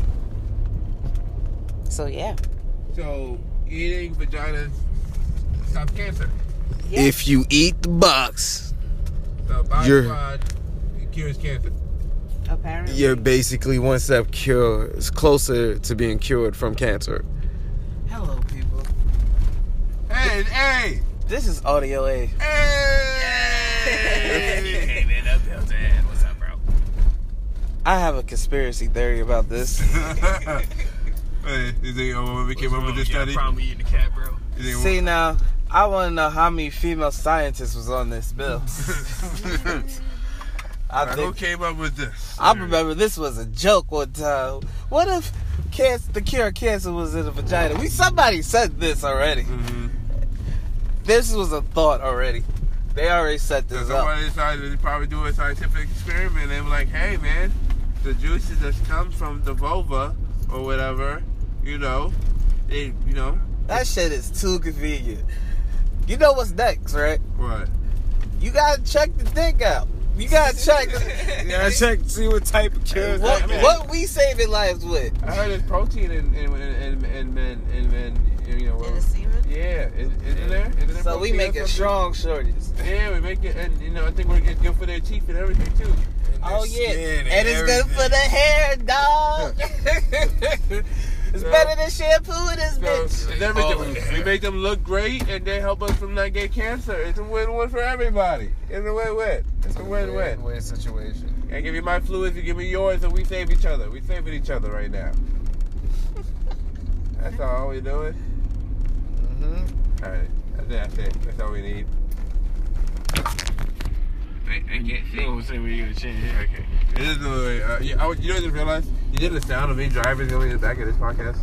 Speaker 3: So, yeah.
Speaker 1: So, eating vaginas stops cancer.
Speaker 2: Yeah. If you eat the box,
Speaker 1: so Body
Speaker 2: you're,
Speaker 1: Squad cures cancer.
Speaker 3: Apparently.
Speaker 2: You're basically one step cure. It's closer to being cured from cancer.
Speaker 3: Hello, people.
Speaker 1: Hey, hey!
Speaker 2: This is Audio A.
Speaker 4: Hey, man, up, man. What's up, bro?
Speaker 2: I have a conspiracy theory about this.
Speaker 1: Hey, you think oh, when we came up with this study?
Speaker 4: Problem with eating the cat, bro?
Speaker 2: See, now, I want to know how many female scientists was on this bill. I
Speaker 1: Right,
Speaker 2: think,
Speaker 1: who came up with this?
Speaker 2: I remember this was a joke one time. What if cancer, the cure of cancer was in the vagina? We Somebody said this already.
Speaker 1: Mm-hmm.
Speaker 2: This was a thought already. They already set
Speaker 1: So
Speaker 2: this
Speaker 1: somebody
Speaker 2: up.
Speaker 1: decided to probably do a scientific experiment. They were like, hey, man, the juices that come from the vulva or whatever, you know, they, you know.
Speaker 2: That shit is too convenient. You know what's next, right?
Speaker 1: What?
Speaker 2: You gotta check the dick out. You gotta check.
Speaker 4: You gotta check to see what type of cures.
Speaker 2: What,
Speaker 4: I mean,
Speaker 2: what we saving lives with?
Speaker 1: I heard there's protein in in in, in men in men. You know,
Speaker 3: In the semen?
Speaker 1: yeah, is, isn't there? Isn't there
Speaker 2: So we
Speaker 1: protein or
Speaker 2: making
Speaker 1: something?
Speaker 2: strong shorties.
Speaker 1: Yeah, we make it, and you know, I think we're getting good for their teeth and everything too.
Speaker 2: Oh yeah,
Speaker 4: skin
Speaker 2: and,
Speaker 4: and
Speaker 2: it's good for the hair, dog. It's
Speaker 1: So-
Speaker 2: better than shampoo in this
Speaker 1: So
Speaker 2: bitch.
Speaker 1: it's everything.
Speaker 4: Oh,
Speaker 1: We make them look great, and they help us from not get cancer. It's a win-win for everybody. It's a win-win. It's a win-win.
Speaker 4: Win situation.
Speaker 1: I give you my fluids, you give me yours, and we save each other. We saving each other right now. That's all we're doing.
Speaker 2: Mm-hmm.
Speaker 1: All right, that's it. That's all we need. Wait, I can't see.
Speaker 4: You know what I'm saying? When you gonna change it.
Speaker 1: Okay. This is the way. Uh, you, I, you know, I just realized you did the sound of me driving going in the back of this podcast.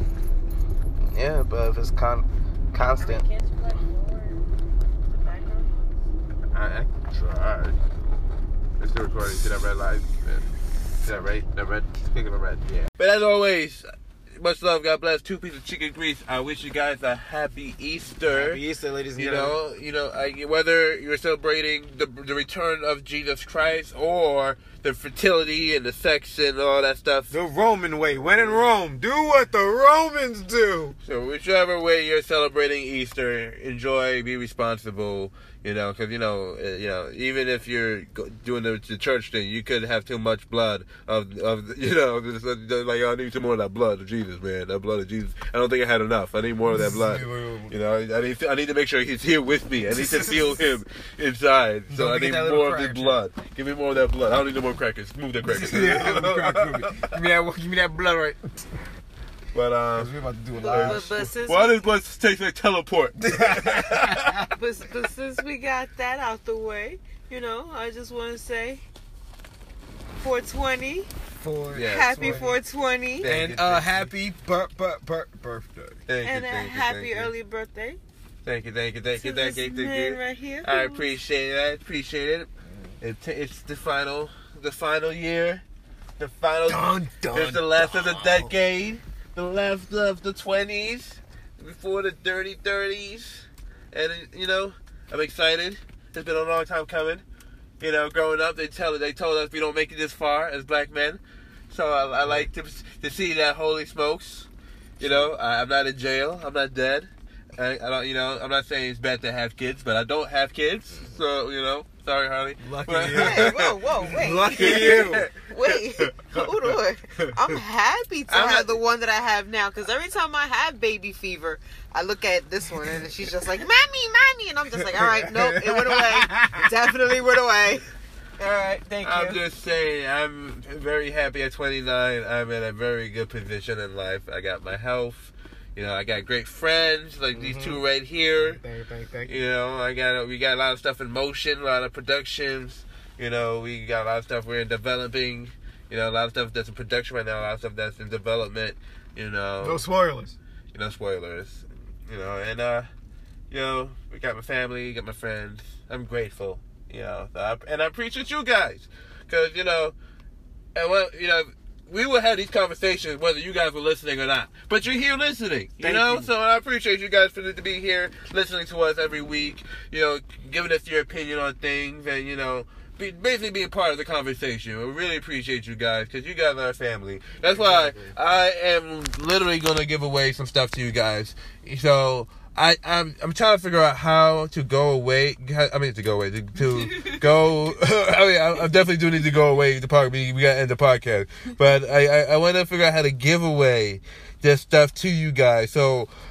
Speaker 2: Yeah, but if it's con- constant.
Speaker 3: Can't you like lower the background?
Speaker 1: I, I tried. It's still recording. See that red light? See that right? That red. Speaking of red, yeah. But as always, much love. God bless. Two pieces of chicken grease. I wish you guys a happy Easter.
Speaker 2: Happy Easter, ladies and
Speaker 1: You
Speaker 2: gentlemen.
Speaker 1: know, you know, I, whether you're celebrating the the return of Jesus Christ or the fertility and the sex and all that stuff.
Speaker 4: The Roman way. When in Rome, do what the Romans do.
Speaker 1: So whichever way you're celebrating Easter, enjoy, be responsible. You know, because you know, uh, you know, even if you're go- doing the, the church thing, you could have too much blood of, of you know, just, uh, like I need some more of that blood of Jesus, man. That blood of Jesus. I don't think I had enough. I need more of that blood. You know, I need to, I need to make sure he's here with me. I need to feel him inside. So
Speaker 4: Don't
Speaker 1: I
Speaker 4: forget
Speaker 1: need
Speaker 4: that little
Speaker 1: more of his
Speaker 4: cracker.
Speaker 1: blood. Give me more of that blood. I don't need no more crackers. Move that crackers.
Speaker 4: Yeah, give me that. Give me that blood right.
Speaker 1: But um,
Speaker 4: We're about to do a
Speaker 3: But,
Speaker 4: live.
Speaker 3: but, but since
Speaker 1: why does blood taste like teleport?
Speaker 3: but, but since we got that out the way, you know, I just want to say four twenty.
Speaker 4: For
Speaker 1: Yeah.
Speaker 3: Happy
Speaker 4: twenty.
Speaker 3: four twenty.
Speaker 1: Thank
Speaker 4: And
Speaker 1: you,
Speaker 4: uh,
Speaker 1: thank you.
Speaker 4: happy bur- bur- bur- birthday.
Speaker 1: Thank you,
Speaker 3: And a
Speaker 1: thank you,
Speaker 3: happy
Speaker 1: thank you.
Speaker 3: early birthday
Speaker 1: Thank you, thank you, thank you,
Speaker 3: to
Speaker 1: thank
Speaker 3: this
Speaker 1: you, thank
Speaker 3: man
Speaker 1: you.
Speaker 3: right here.
Speaker 1: I appreciate it. I appreciate it. it t- it's the final, the final year, the final.
Speaker 4: Dun, dun,
Speaker 1: it's the last of the
Speaker 4: dun.
Speaker 1: decade, the last of the twenties, before the dirty thirties, and you know, I'm excited. It's been a long time coming. You know, growing up, they tell they told us we don't make it this far as black men. So I, I like to to see that. Holy smokes! You know, I, I'm not in jail. I'm not dead. I, I don't. You know, I'm not saying it's bad to have kids, but I don't have kids. So you know, sorry, Harley.
Speaker 4: Lucky
Speaker 1: But-
Speaker 4: you.
Speaker 3: Hey, whoa, whoa, wait.
Speaker 4: Lucky you.
Speaker 3: Wait, hold on. I'm happy to
Speaker 1: I'm
Speaker 3: have
Speaker 1: not-
Speaker 3: the one that I have now because every time I have baby fever, I look at this one and she's just like, "Mommy, mommy," and I'm just like, "All right, nope, it went away. Definitely went away."
Speaker 2: All right, thank you.
Speaker 1: I'm just saying, I'm very happy at twenty-nine. I'm in a very good position in life. I got my health. You know, I got great friends like these two right here.
Speaker 4: Thank you, thank you, thank you.
Speaker 1: You know, I got we got a lot of stuff in motion, a lot of productions. You know, we got a lot of stuff we're in developing. You know, a lot of stuff that's in production right now, a lot of stuff that's in development. You know,
Speaker 4: No spoilers.
Speaker 1: you know, spoilers. You know, and uh, you know, we got my family, got my friends. I'm grateful. You know, so I, and I appreciate you guys, cause you know, and what you know, we will have these conversations whether you guys were listening or not. But you're here listening, you
Speaker 4: Thank
Speaker 1: know.
Speaker 4: you.
Speaker 1: So I appreciate you guys for to be here listening to us every week. You know, giving us your opinion on things, and you know, be, basically being part of the conversation. We really appreciate you guys because you guys are our family. That's why I am literally gonna give away some stuff to you guys. So. I, I'm I'm trying to figure out how to go away. I mean to go away to, to go. I mean I, I definitely do need to go away. The podcast we, we got to end the podcast, but I I, I want to figure out how to give away this stuff to you guys. So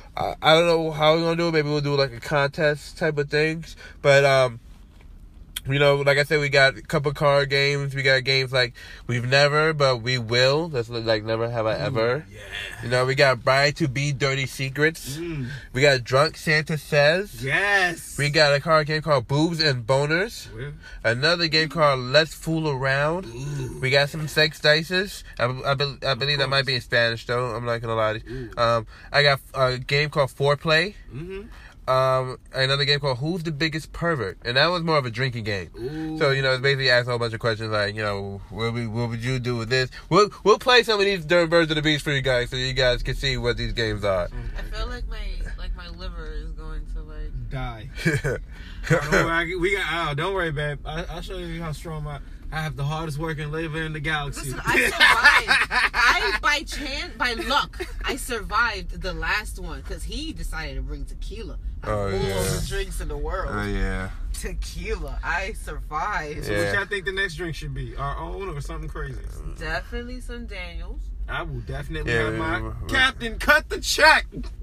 Speaker 1: I, I don't know how we're gonna do it. Maybe we'll do like a contest type of things. But um, you know, like I said, we got a couple card games. We got games like We've Never, but We Will. That's like Never Have I Ever.
Speaker 2: Yeah.
Speaker 1: You know, we got Bride to Be Dirty Secrets.
Speaker 2: Mm.
Speaker 1: We got Drunk Santa Says.
Speaker 2: Yes.
Speaker 1: We got a card game called Boobs and Boners.
Speaker 2: Yeah.
Speaker 1: Another game called Let's Fool Around.
Speaker 2: Ooh.
Speaker 1: We got some sex dices. I, I, be- I believe that might be in Spanish, though. I'm not going to lie to you. Um, I got a game called Foreplay.
Speaker 2: Mm-hmm.
Speaker 1: Um, another game called Who's the Biggest Pervert? And that was more of a drinking game.
Speaker 2: Ooh.
Speaker 1: So, you know, it's basically asking a whole bunch of questions like, you know, what, we, what would you do with this? We'll, we'll play some of these during Birds of the Beast for you guys so you guys can see what these games are.
Speaker 3: I feel like my like my liver is going to like
Speaker 2: Die. Oh, don't worry, I, we got. Oh, don't worry, babe. I, I'll show you how strong my. I have the hardest working liver in the galaxy.
Speaker 3: Listen, I survived. I by chance, by luck, I survived the last one because he decided to bring tequila.
Speaker 1: Oh,
Speaker 3: All
Speaker 1: yeah.
Speaker 3: the drinks in the world.
Speaker 1: Oh, yeah.
Speaker 3: Tequila. I survived.
Speaker 2: So
Speaker 1: Yeah.
Speaker 2: what y'all think the next drink should be? Our own or something crazy?
Speaker 3: Definitely some Daniels.
Speaker 2: I will definitely
Speaker 1: Yeah,
Speaker 2: have my
Speaker 1: we- we-
Speaker 2: Captain cut the check.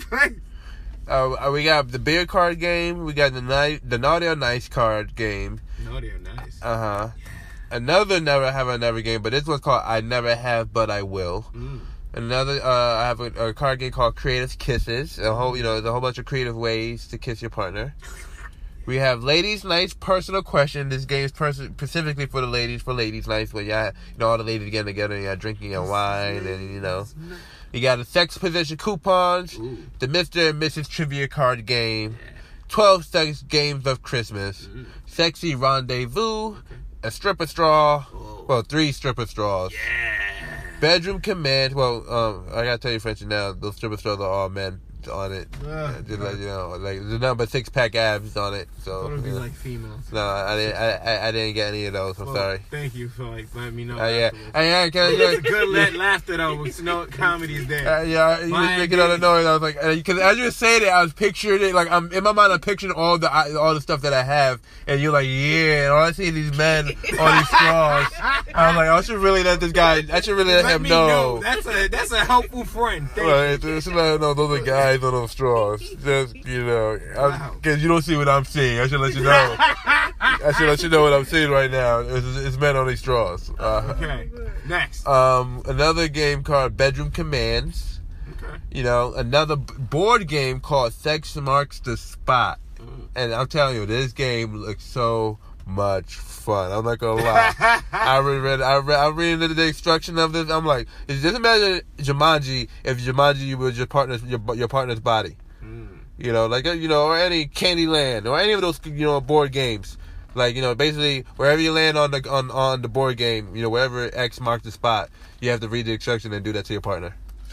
Speaker 1: Uh, we got the beer card game. We got the night, the Naughty or Nice card game.
Speaker 2: No, they're nice.
Speaker 1: Uh huh. Another Never Have I Never game, but this one's called I Never Have But I Will.
Speaker 2: Mm.
Speaker 1: Another, uh, I have a, a card game called Creative Kisses. A whole, you know, there's a whole bunch of creative ways to kiss your partner. We have Ladies Nice Personal Question. This game is pers- specifically for the ladies, for Ladies Nice, where y'all, you know, all the ladies getting together and y'all drinking your wine and, you know. You got the Sex Position Coupons,
Speaker 2: Ooh.
Speaker 1: the Mister and Missus Trivia Card Game, twelve Sex Games of Christmas,
Speaker 2: Mm.
Speaker 1: Sexy Rendezvous, a Stripper Straw,
Speaker 2: Whoa.
Speaker 1: well, three Stripper Straws.
Speaker 2: Yeah.
Speaker 1: Bedroom Command. Well, um, I gotta tell you, French, now those stripper straws are all men on it.
Speaker 2: Uh,
Speaker 1: Uh, just like, you know, like there's nothing but six pack abs on it.
Speaker 2: I
Speaker 1: So
Speaker 2: thought it'd be
Speaker 1: yeah.
Speaker 2: like females.
Speaker 1: no, I didn't. I, I, I didn't get any of those. I'm
Speaker 2: Well,
Speaker 1: sorry.
Speaker 2: Thank you for like letting me know.
Speaker 1: Uh, yeah,
Speaker 2: afterwards.
Speaker 1: I, yeah, can,
Speaker 2: It's a good let laughter though. With no comedy is there.
Speaker 1: Uh, yeah, you
Speaker 2: My
Speaker 1: was making all the
Speaker 2: idea.
Speaker 1: noise. I was like, because as you were saying it, I was picturing it. Like, I'm in my mind, I'm picturing all the all the stuff that I have, and you're like, yeah, and all I see is these men on these straws. I was like, I should really let this guy. I should really let,
Speaker 2: Let
Speaker 1: him
Speaker 2: me
Speaker 1: know.
Speaker 2: know. That's a that's a helpful friend. Thank
Speaker 1: Right,
Speaker 2: you.
Speaker 1: just let him know those are guys on those straws. Just, you know,
Speaker 2: Wow.
Speaker 1: because you don't see what I'm seeing. I should let you know. I should let you know what I'm seeing right now. It's, it's men on these straws. Uh,
Speaker 2: Okay. Next.
Speaker 1: um, another game called Bedroom Commands.
Speaker 2: Okay.
Speaker 1: You know, another b- board game called Sex Marks the Spot.
Speaker 2: Mm.
Speaker 1: And I'm telling you, this game looks so much fun. I'm not gonna lie. I read, I read, I read the, the instruction of this. I'm like, just imagine Jumanji if Jumanji was your partner's your, your partner's body.
Speaker 2: Mm.
Speaker 1: You know, like, you know, or any Candyland or any of those, you know, board games. Like, you know, basically wherever you land on the on, on the board game, you know, wherever X marks the spot, you have to read the instruction and do that to your partner.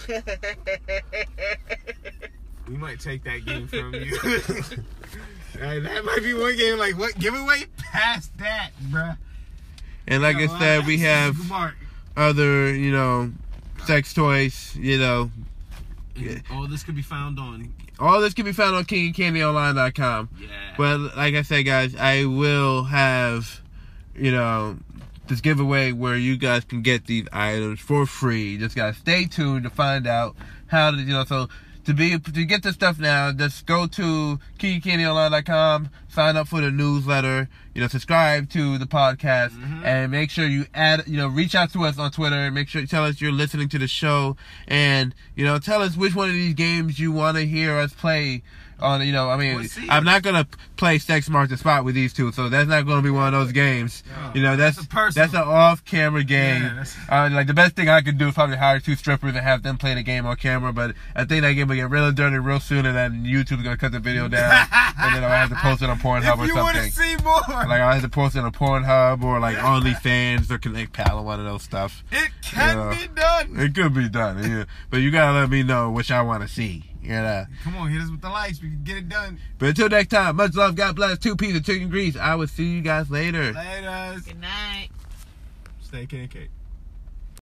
Speaker 2: We might take that game from you. Uh, that might be one game. Like, what? Give away past that, bruh.
Speaker 1: And like
Speaker 2: Yo,
Speaker 1: I said,
Speaker 2: uh,
Speaker 1: we
Speaker 2: that's
Speaker 1: have
Speaker 2: smart.
Speaker 1: other, you know, sex toys, you know.
Speaker 2: And all this could be found on.
Speaker 1: All this can be found on king candy online dot com.
Speaker 2: Yeah.
Speaker 1: But like I said, guys, I will have, you know, this giveaway where you guys can get these items for free. You just gotta stay tuned to find out how to, you know, so to be to get this stuff now, just go to king candy online dot com, sign up for the newsletter, you know, subscribe to the podcast,
Speaker 2: Mhm.
Speaker 1: and make sure you add, you know, reach out to us on Twitter. Make sure tell us you're listening to the show, and you know, tell us which one of these games you want to hear us play. On, you know, I mean,
Speaker 2: Well, see,
Speaker 1: I'm not gonna play Sex Mark the Spot with these two, so that's not gonna be one of those games.
Speaker 2: No,
Speaker 1: You know, that's
Speaker 2: that's a personal.
Speaker 1: that's an off-camera game.
Speaker 2: Yeah, that's-
Speaker 1: uh, like the best thing I could do is probably hire two strippers and have them play the game on camera. But I think that game will get real dirty real soon, and then YouTube's gonna cut the video down, and then I'll have to post it on Pornhub or
Speaker 2: If you want to
Speaker 1: something.
Speaker 2: see more,
Speaker 1: Like I'll have to post it on Pornhub or like OnlyFans or Connect Pal or one of those stuff.
Speaker 2: it can
Speaker 1: Yeah.
Speaker 2: be done.
Speaker 1: It could be done, yeah. But you gotta let me know what y'all want to see. You know.
Speaker 2: Come on, hit us with the likes. We can get it done.
Speaker 1: But until next time, much love, God bless, two pieces of chicken grease. I will see you guys later.
Speaker 2: Later.
Speaker 3: Good night.
Speaker 2: Stay K K.